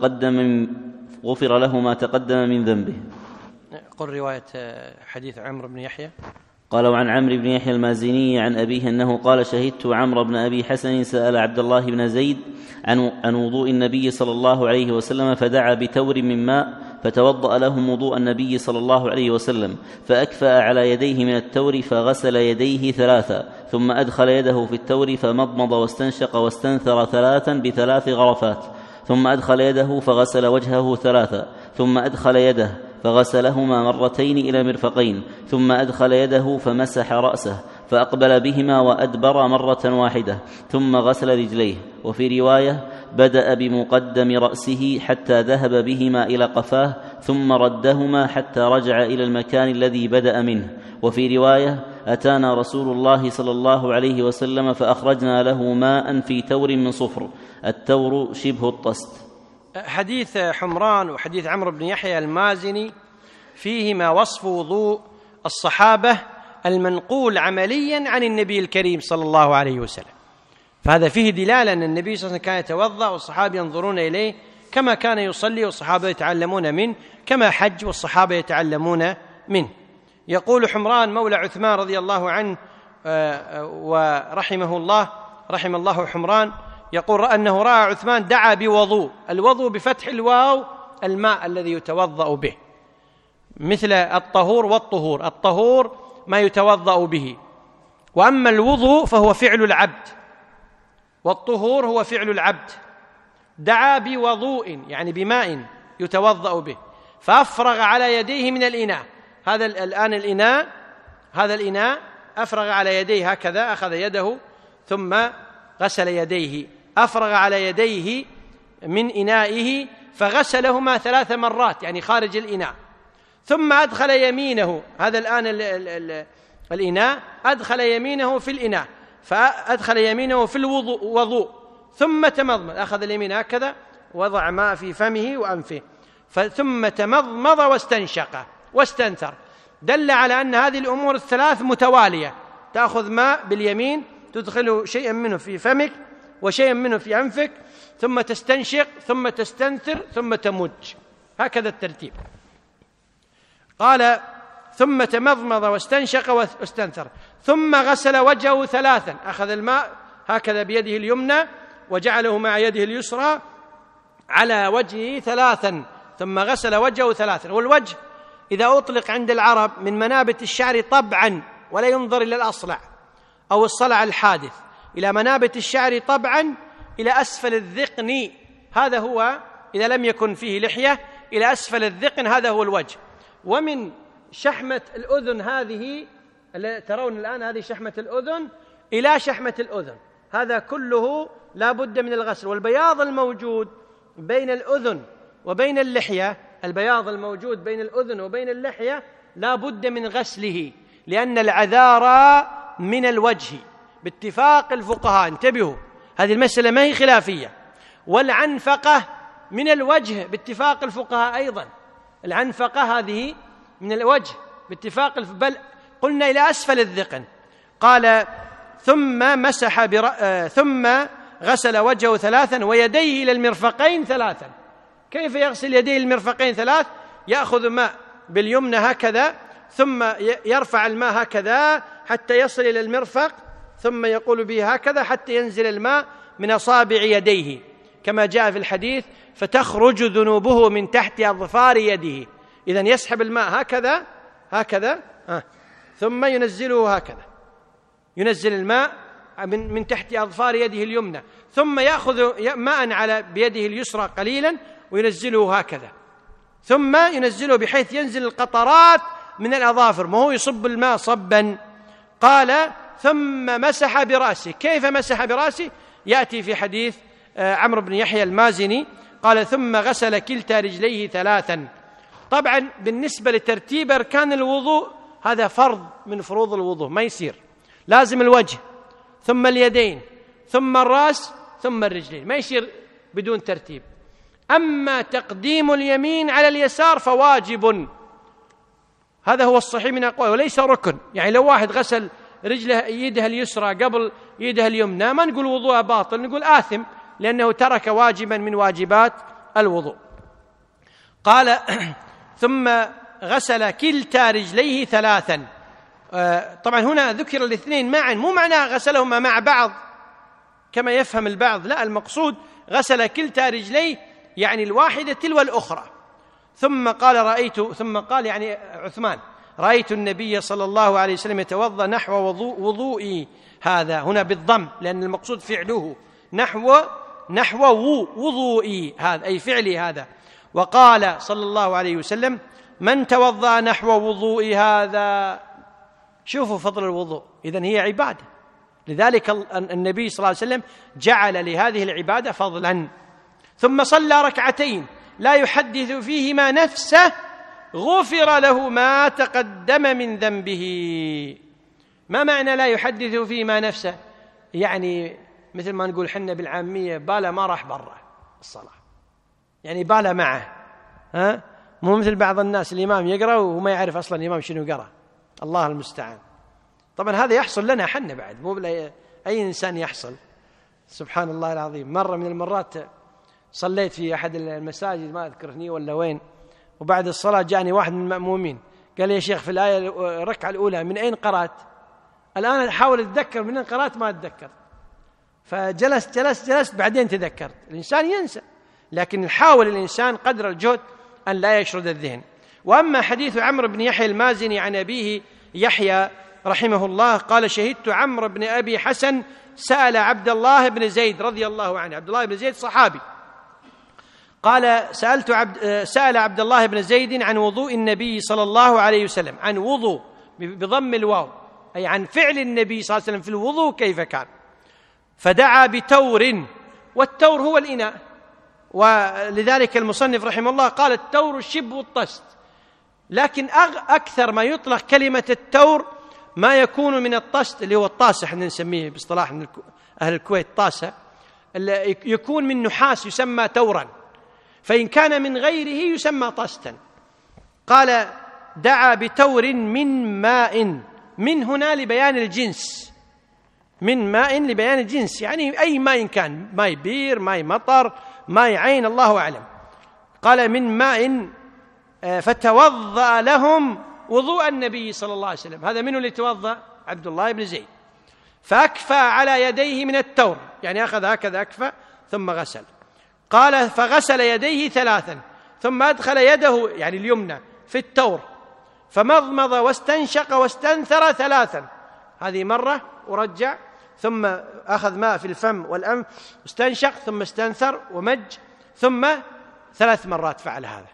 ما تقدم من ذنبه. قل رواية حديث عمرو بن يحيى. قال: وعن عمرو بن يحيى المازني عن أبيه أنه قال: شهدت عمرو بن أبي حسن سأل عبد الله بن زيد عن وضوء النبي صلى الله عليه وسلم، فدعا بتور من ماء فتوضأ لهم وضوء النبي صلى الله عليه وسلم، فأكفأ على يديه من التور فغسل يديه 3، ثم أدخل يده في التور فمضمض واستنشق واستنثر 3 ب3 غرفات، ثم أدخل يده فغسل وجهه 3، ثم أدخل يده فغسلهما 2 مرتين إلى مرفقين، ثم أدخل يده فمسح رأسه فأقبل بهما وأدبر 1 مرة، ثم غسل رجليه. وفي رواية: بدأ بمقدم رأسه حتى ذهب بهما إلى قفاه، ثم ردهما حتى رجع إلى المكان الذي بدأ منه. وفي رواية: أتانا رسول الله صلى الله عليه وسلم فأخرجنا له ماء في تور من صفر، التور شبه الطست. حديث حمران وحديث عمرو بن يحيى المازني فيهما وصف وضوء الصحابة المنقول عمليا عن النبي الكريم صلى الله عليه وسلم، فهذا فيه دلالة أن النبي صلى الله عليه وسلم كان يتوضأ والصحابة ينظرون إليه كما كان يصلي والصحابة يتعلمون منه، كما حج والصحابة يتعلمون منه. يقول حمران مولى عثمان رضي الله عنه ورحمه الله، رحم الله حمران، يقول أنه رأى عثمان دعا بوضوء، الوضوء بفتح الواو الماء الذي يتوضأ به، مثل الطهور والطهور، الطهور ما يتوضأ به، وأما الوضوء فهو فعل العبد، والطهور هو فعل العبد. دعا بوضوء يعني بماء يتوضأ به، فأفرغ على يديه من الإناء. هذا الآن الإناء، هذا الإناء أفرغ على يديه هكذا، أخذ يده ثم غسل يديه، أفرغ على يديه من إنائه فغسلهما 3 مرات يعني خارج الإناء، ثم أدخل يمينه، هذا الآن الإناء أدخل يمينه في الإناء، فأدخل يمينه في الوضوء ثم تمضمض، أخذ اليمين هكذا وضع ماء في فمه وأنفه، ثم تمضمض واستنشق واستنثر، دل على أن هذه الأمور الثلاث متوالية، تأخذ ماء باليمين تدخل شيئا منه في فمك وشيئا منه في أنفك، ثم تستنشق ثم تستنثر ثم تمج، هكذا الترتيب. قال ثم تمضمض واستنشق واستنثر، ثم غسل وجهه 3، أخذ الماء هكذا بيده اليمنى وجعله مع يده اليسرى على وجهه 3، ثم غسل وجهه 3. والوجه إذا أطلق عند العرب من منابت الشعر طبعا، ولا ينظر إلى الأصلع أو الصلع الحادث، إلى منابت الشعر طبعا إلى أسفل الذقن، هذا هو إذا لم يكن فيه لحية، إلى أسفل الذقن، هذا هو الوجه. ومن شحمة الأذن هذه ترون الآن، هذه شحمة الأذن إلى شحمة الأذن، هذا كله لا بد من الغسل. والبياض الموجود بين الأذن وبين اللحية، البياض الموجود بين الأذن وبين اللحية لا بد من غسله، لأن العذارى من الوجه باتفاق الفقهاء، انتبهوا هذه المسألة ما هي خلافية. والعنفقة من الوجه باتفاق الفقهاء أيضا، العنفقة هذه من الوجه باتفاق بل قلنا إلى أسفل الذقن. قال ثم مسح ثم غسل وجهه 3 ويديه إلى المرفقين 3. كيف يغسل يديه المرفقين 3؟ يأخذ ماء باليمنى هكذا، ثم يرفع الماء هكذا حتى يصل إلى المرفق، ثم يقول به هكذا حتى ينزل الماء من أصابع يديه، كما جاء في الحديث فتخرج ذنوبه من تحت أظفار يده. إذن يسحب الماء هكذا ثم ينزله هكذا، ينزل الماء من تحت أظفار يده اليمنى، ثم يأخذ ماء على بيده اليسرى قليلا وينزله هكذا، ثم ينزله بحيث ينزل القطرات من الأظافر، ما هو يصب الماء صبا. قال ثم مسح برأسه. كيف مسح برأسه؟ يأتي في حديث عمرو بن يحيى المازني، قال ثم غسل كلتا رجليه 3. طبعا بالنسبة لترتيب أركان الوضوء هذا فرض من فروض الوضوء، ما يصير، لازم الوجه ثم اليدين ثم الرأس ثم الرجلين، ما يصير بدون ترتيب. أما تقديم اليمين على اليسار فواجب، هذا هو الصحيح من أقوال، وليس ركن. يعني لو واحد غسل رجله يده اليسرى قبل يده اليمنى ما نقول وضوءه باطل، نقول آثم، لأنه ترك واجبا من واجبات الوضوء. قال ثم غسل كلتا رجليه 3. طبعا هنا ذكر الاثنين معا، مو معناه غسلهما مع بعض كما يفهم البعض، لا، المقصود غسل كلتا رجليه يعني الواحدة تلو الأخرى. ثم قال يعني عثمان رأيت النبي صلى الله عليه وسلم يتوضأ نحو وضوئي هذا، هنا بالضم لأن المقصود فعله، نحو وضوئي هذا أي فعلي هذا. وقال صلى الله عليه وسلم من توضأ نحو وضوئي هذا. شوفوا فضل الوضوء، إذن هي عبادة، لذلك النبي صلى الله عليه وسلم جعل لهذه العبادة فضلا. ثم صلى 2 ركعتين لا يحدث فيهما نفسه غفر له ما تقدم من ذنبه. ما معنى لا يحدث فيهما نفسه؟ يعني مثل ما نقول حنا بالعامية باله ما راح برا الصلاة، يعني باله معه، مو مثل بعض الناس الإمام يقرأ وما يعرف أصلا الإمام شنو قرأ، الله المستعان. طبعا هذا يحصل لنا حنا بعد، مو أي إنسان يحصل، سبحان الله العظيم. مرة من المرات صليت في أحد المساجد ما أذكر هني ولا وين، وبعد الصلاة جاءني واحد من المأمومين قال لي يا شيخ في الآية الركعة الأولى من أين قرأت؟ الآن أحاول أتذكر من أين قرأت ما أتذكر. فجلست بعدين تذكرت. الإنسان ينسى، لكن يحاول الإنسان قدر الجهد أن لا يشرد الذهن. وأما حديث عمرو بن يحيى المازني عن أبيه يحيى رحمه الله قال: شهدت عمرو بن أبي حسن سأل عبد الله بن زيد رضي الله عنه. عبد الله بن زيد صحابي. قال: سأل عبد الله بن زيد عن وضوء النبي صلى الله عليه وسلم، عن وضوء بضم الواو، أي عن فعل النبي صلى الله عليه وسلم في الوضوء كيف كان. فدعا بتور، والتور هو الإناء، ولذلك المصنف رحمه الله قال: التور الشب والطست. لكن أكثر ما يطلق كلمة التور ما يكون من الطست، اللي هو الطاسة، احنا نسميه باصطلاح من أهل الكويت طاسة، يكون من نحاس يسمى تورا، فإن كان من غيره يسمى طستا. قال: دعا بتور من ماء، من هنا لبيان الجنس، من ماء لبيان الجنس، يعني أي ماء كان، ماء بير، ماء مطر، ماء عين، الله أعلم. قال: من ماء، فتوضأ لهم وضوء النبي صلى الله عليه وسلم. هذا منه اللي توضأ؟ عبد الله بن زيد. فأكفى على يديه من التور، يعني أخذ هكذا أكفى ثم غسل. قال: فغسل يديه 3 ثم أدخل يده، يعني اليمنى، في التور، فمضمض واستنشق واستنثر 3، هذه مرة ورجع، ثم أخذ ماء في الفم والأنف، استنشق ثم استنثر ومج، ثم 3 مرات فعل هذا.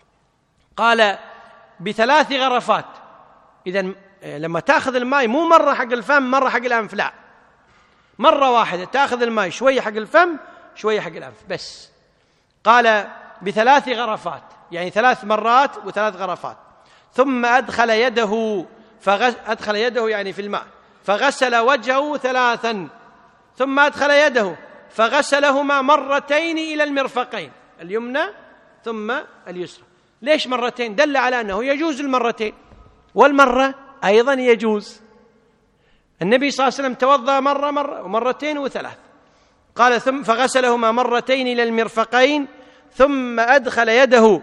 قال: ب3 غرفات. إذن لما تأخذ الماء مو مرة حق الفم مرة حق الأنف، لا، مرة واحدة تأخذ الماء، شوية حق الفم شوية حق الأنف بس. قال: ب3 غرفات، يعني 3 مرات و3 غرفات. ثم أدخل يده، أدخل يده يعني في الماء، فغسل وجهه 3، ثم أدخل يده فغسلهما 2 إلى المرفقين، اليمنى ثم اليسرى. ليش 2؟ دل على أنه يجوز 2، والمرة أيضا يجوز. النبي صلى الله عليه وسلم توضأ مرة ومرتين و3. قال: ثم فغسلهما 2 إلى المرفقين، ثم أدخل يده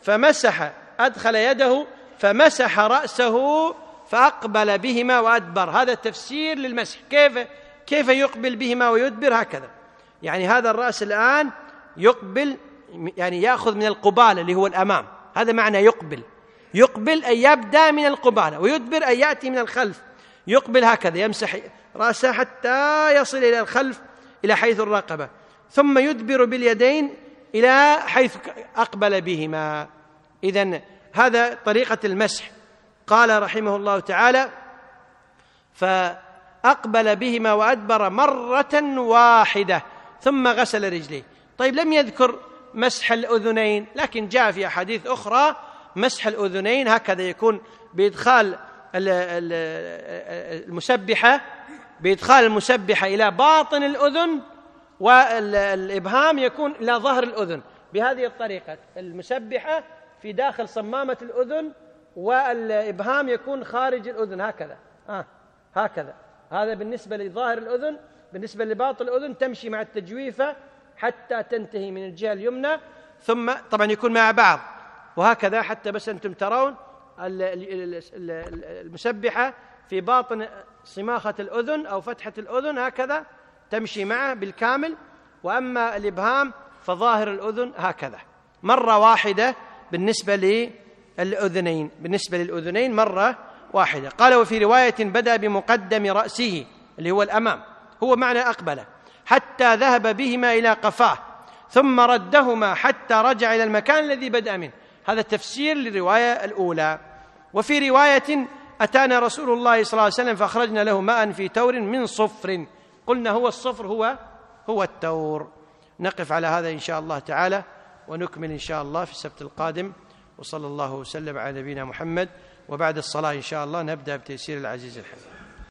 فمسح رأسه فأقبل بهما وأدبر. هذا التفسير للمسح، كيف يقبل بهما ويدبر، هكذا، يعني هذا الرأس الآن يقبل، يعني يأخذ من القبالة اللي هو الأمام، هذا معنى يقبل أن يبدأ من القبالة، ويدبر أن يأتي من الخلف. يقبل هكذا، يمسح رأسه حتى يصل إلى الخلف إلى حيث الرقبة، ثم يدبر باليدين إلى حيث أقبل بهما. إذن هذا طريقة المسح. قال رحمه الله تعالى: فأقبل بهما وأدبر 1 ثم غسل رجليه. طيب، لم يذكر مسح الأذنين، لكن جاء في أحاديث أخرى مسح الأذنين هكذا، يكون بإدخال المسبحة إلى باطن الأذن، والإبهام يكون إلى ظهر الأذن، بهذه الطريقة، المسبحة في داخل صمامة الأذن، والإبهام يكون خارج الأذن، هكذا. هذا بالنسبة لظاهر الأذن. بالنسبة لباطن الأذن تمشي مع التجويفة حتى تنتهي من الجهة اليمنى، ثم طبعا يكون مع بعض، وهكذا حتى بس أنتم ترون المسبحة في باطن صماخة الأذن أو فتحة الأذن، هكذا تمشي معه بالكامل. وأما الإبهام فظاهر الأذن هكذا، 1 بالنسبة للأذنين 1. قال: وفي رواية: بدأ بمقدم رأسه، اللي هو الأمام، هو معنى أقبله، حتى ذهب بهما إلى قفاه، ثم ردهما حتى رجع إلى المكان الذي بدأ منه. هذا التفسير للرواية الأولى. وفي رواية: أتانا رسول الله صلى الله عليه وسلم فأخرجنا له ماء في تور من صفر. قلنا هو الصفر هو التور. نقف على هذا إن شاء الله تعالى، ونكمل إن شاء الله في السبت القادم. وصلى الله وسلم على نبينا محمد. وبعد الصلاة إن شاء الله نبدأ بتيسير العزيز الحكيم.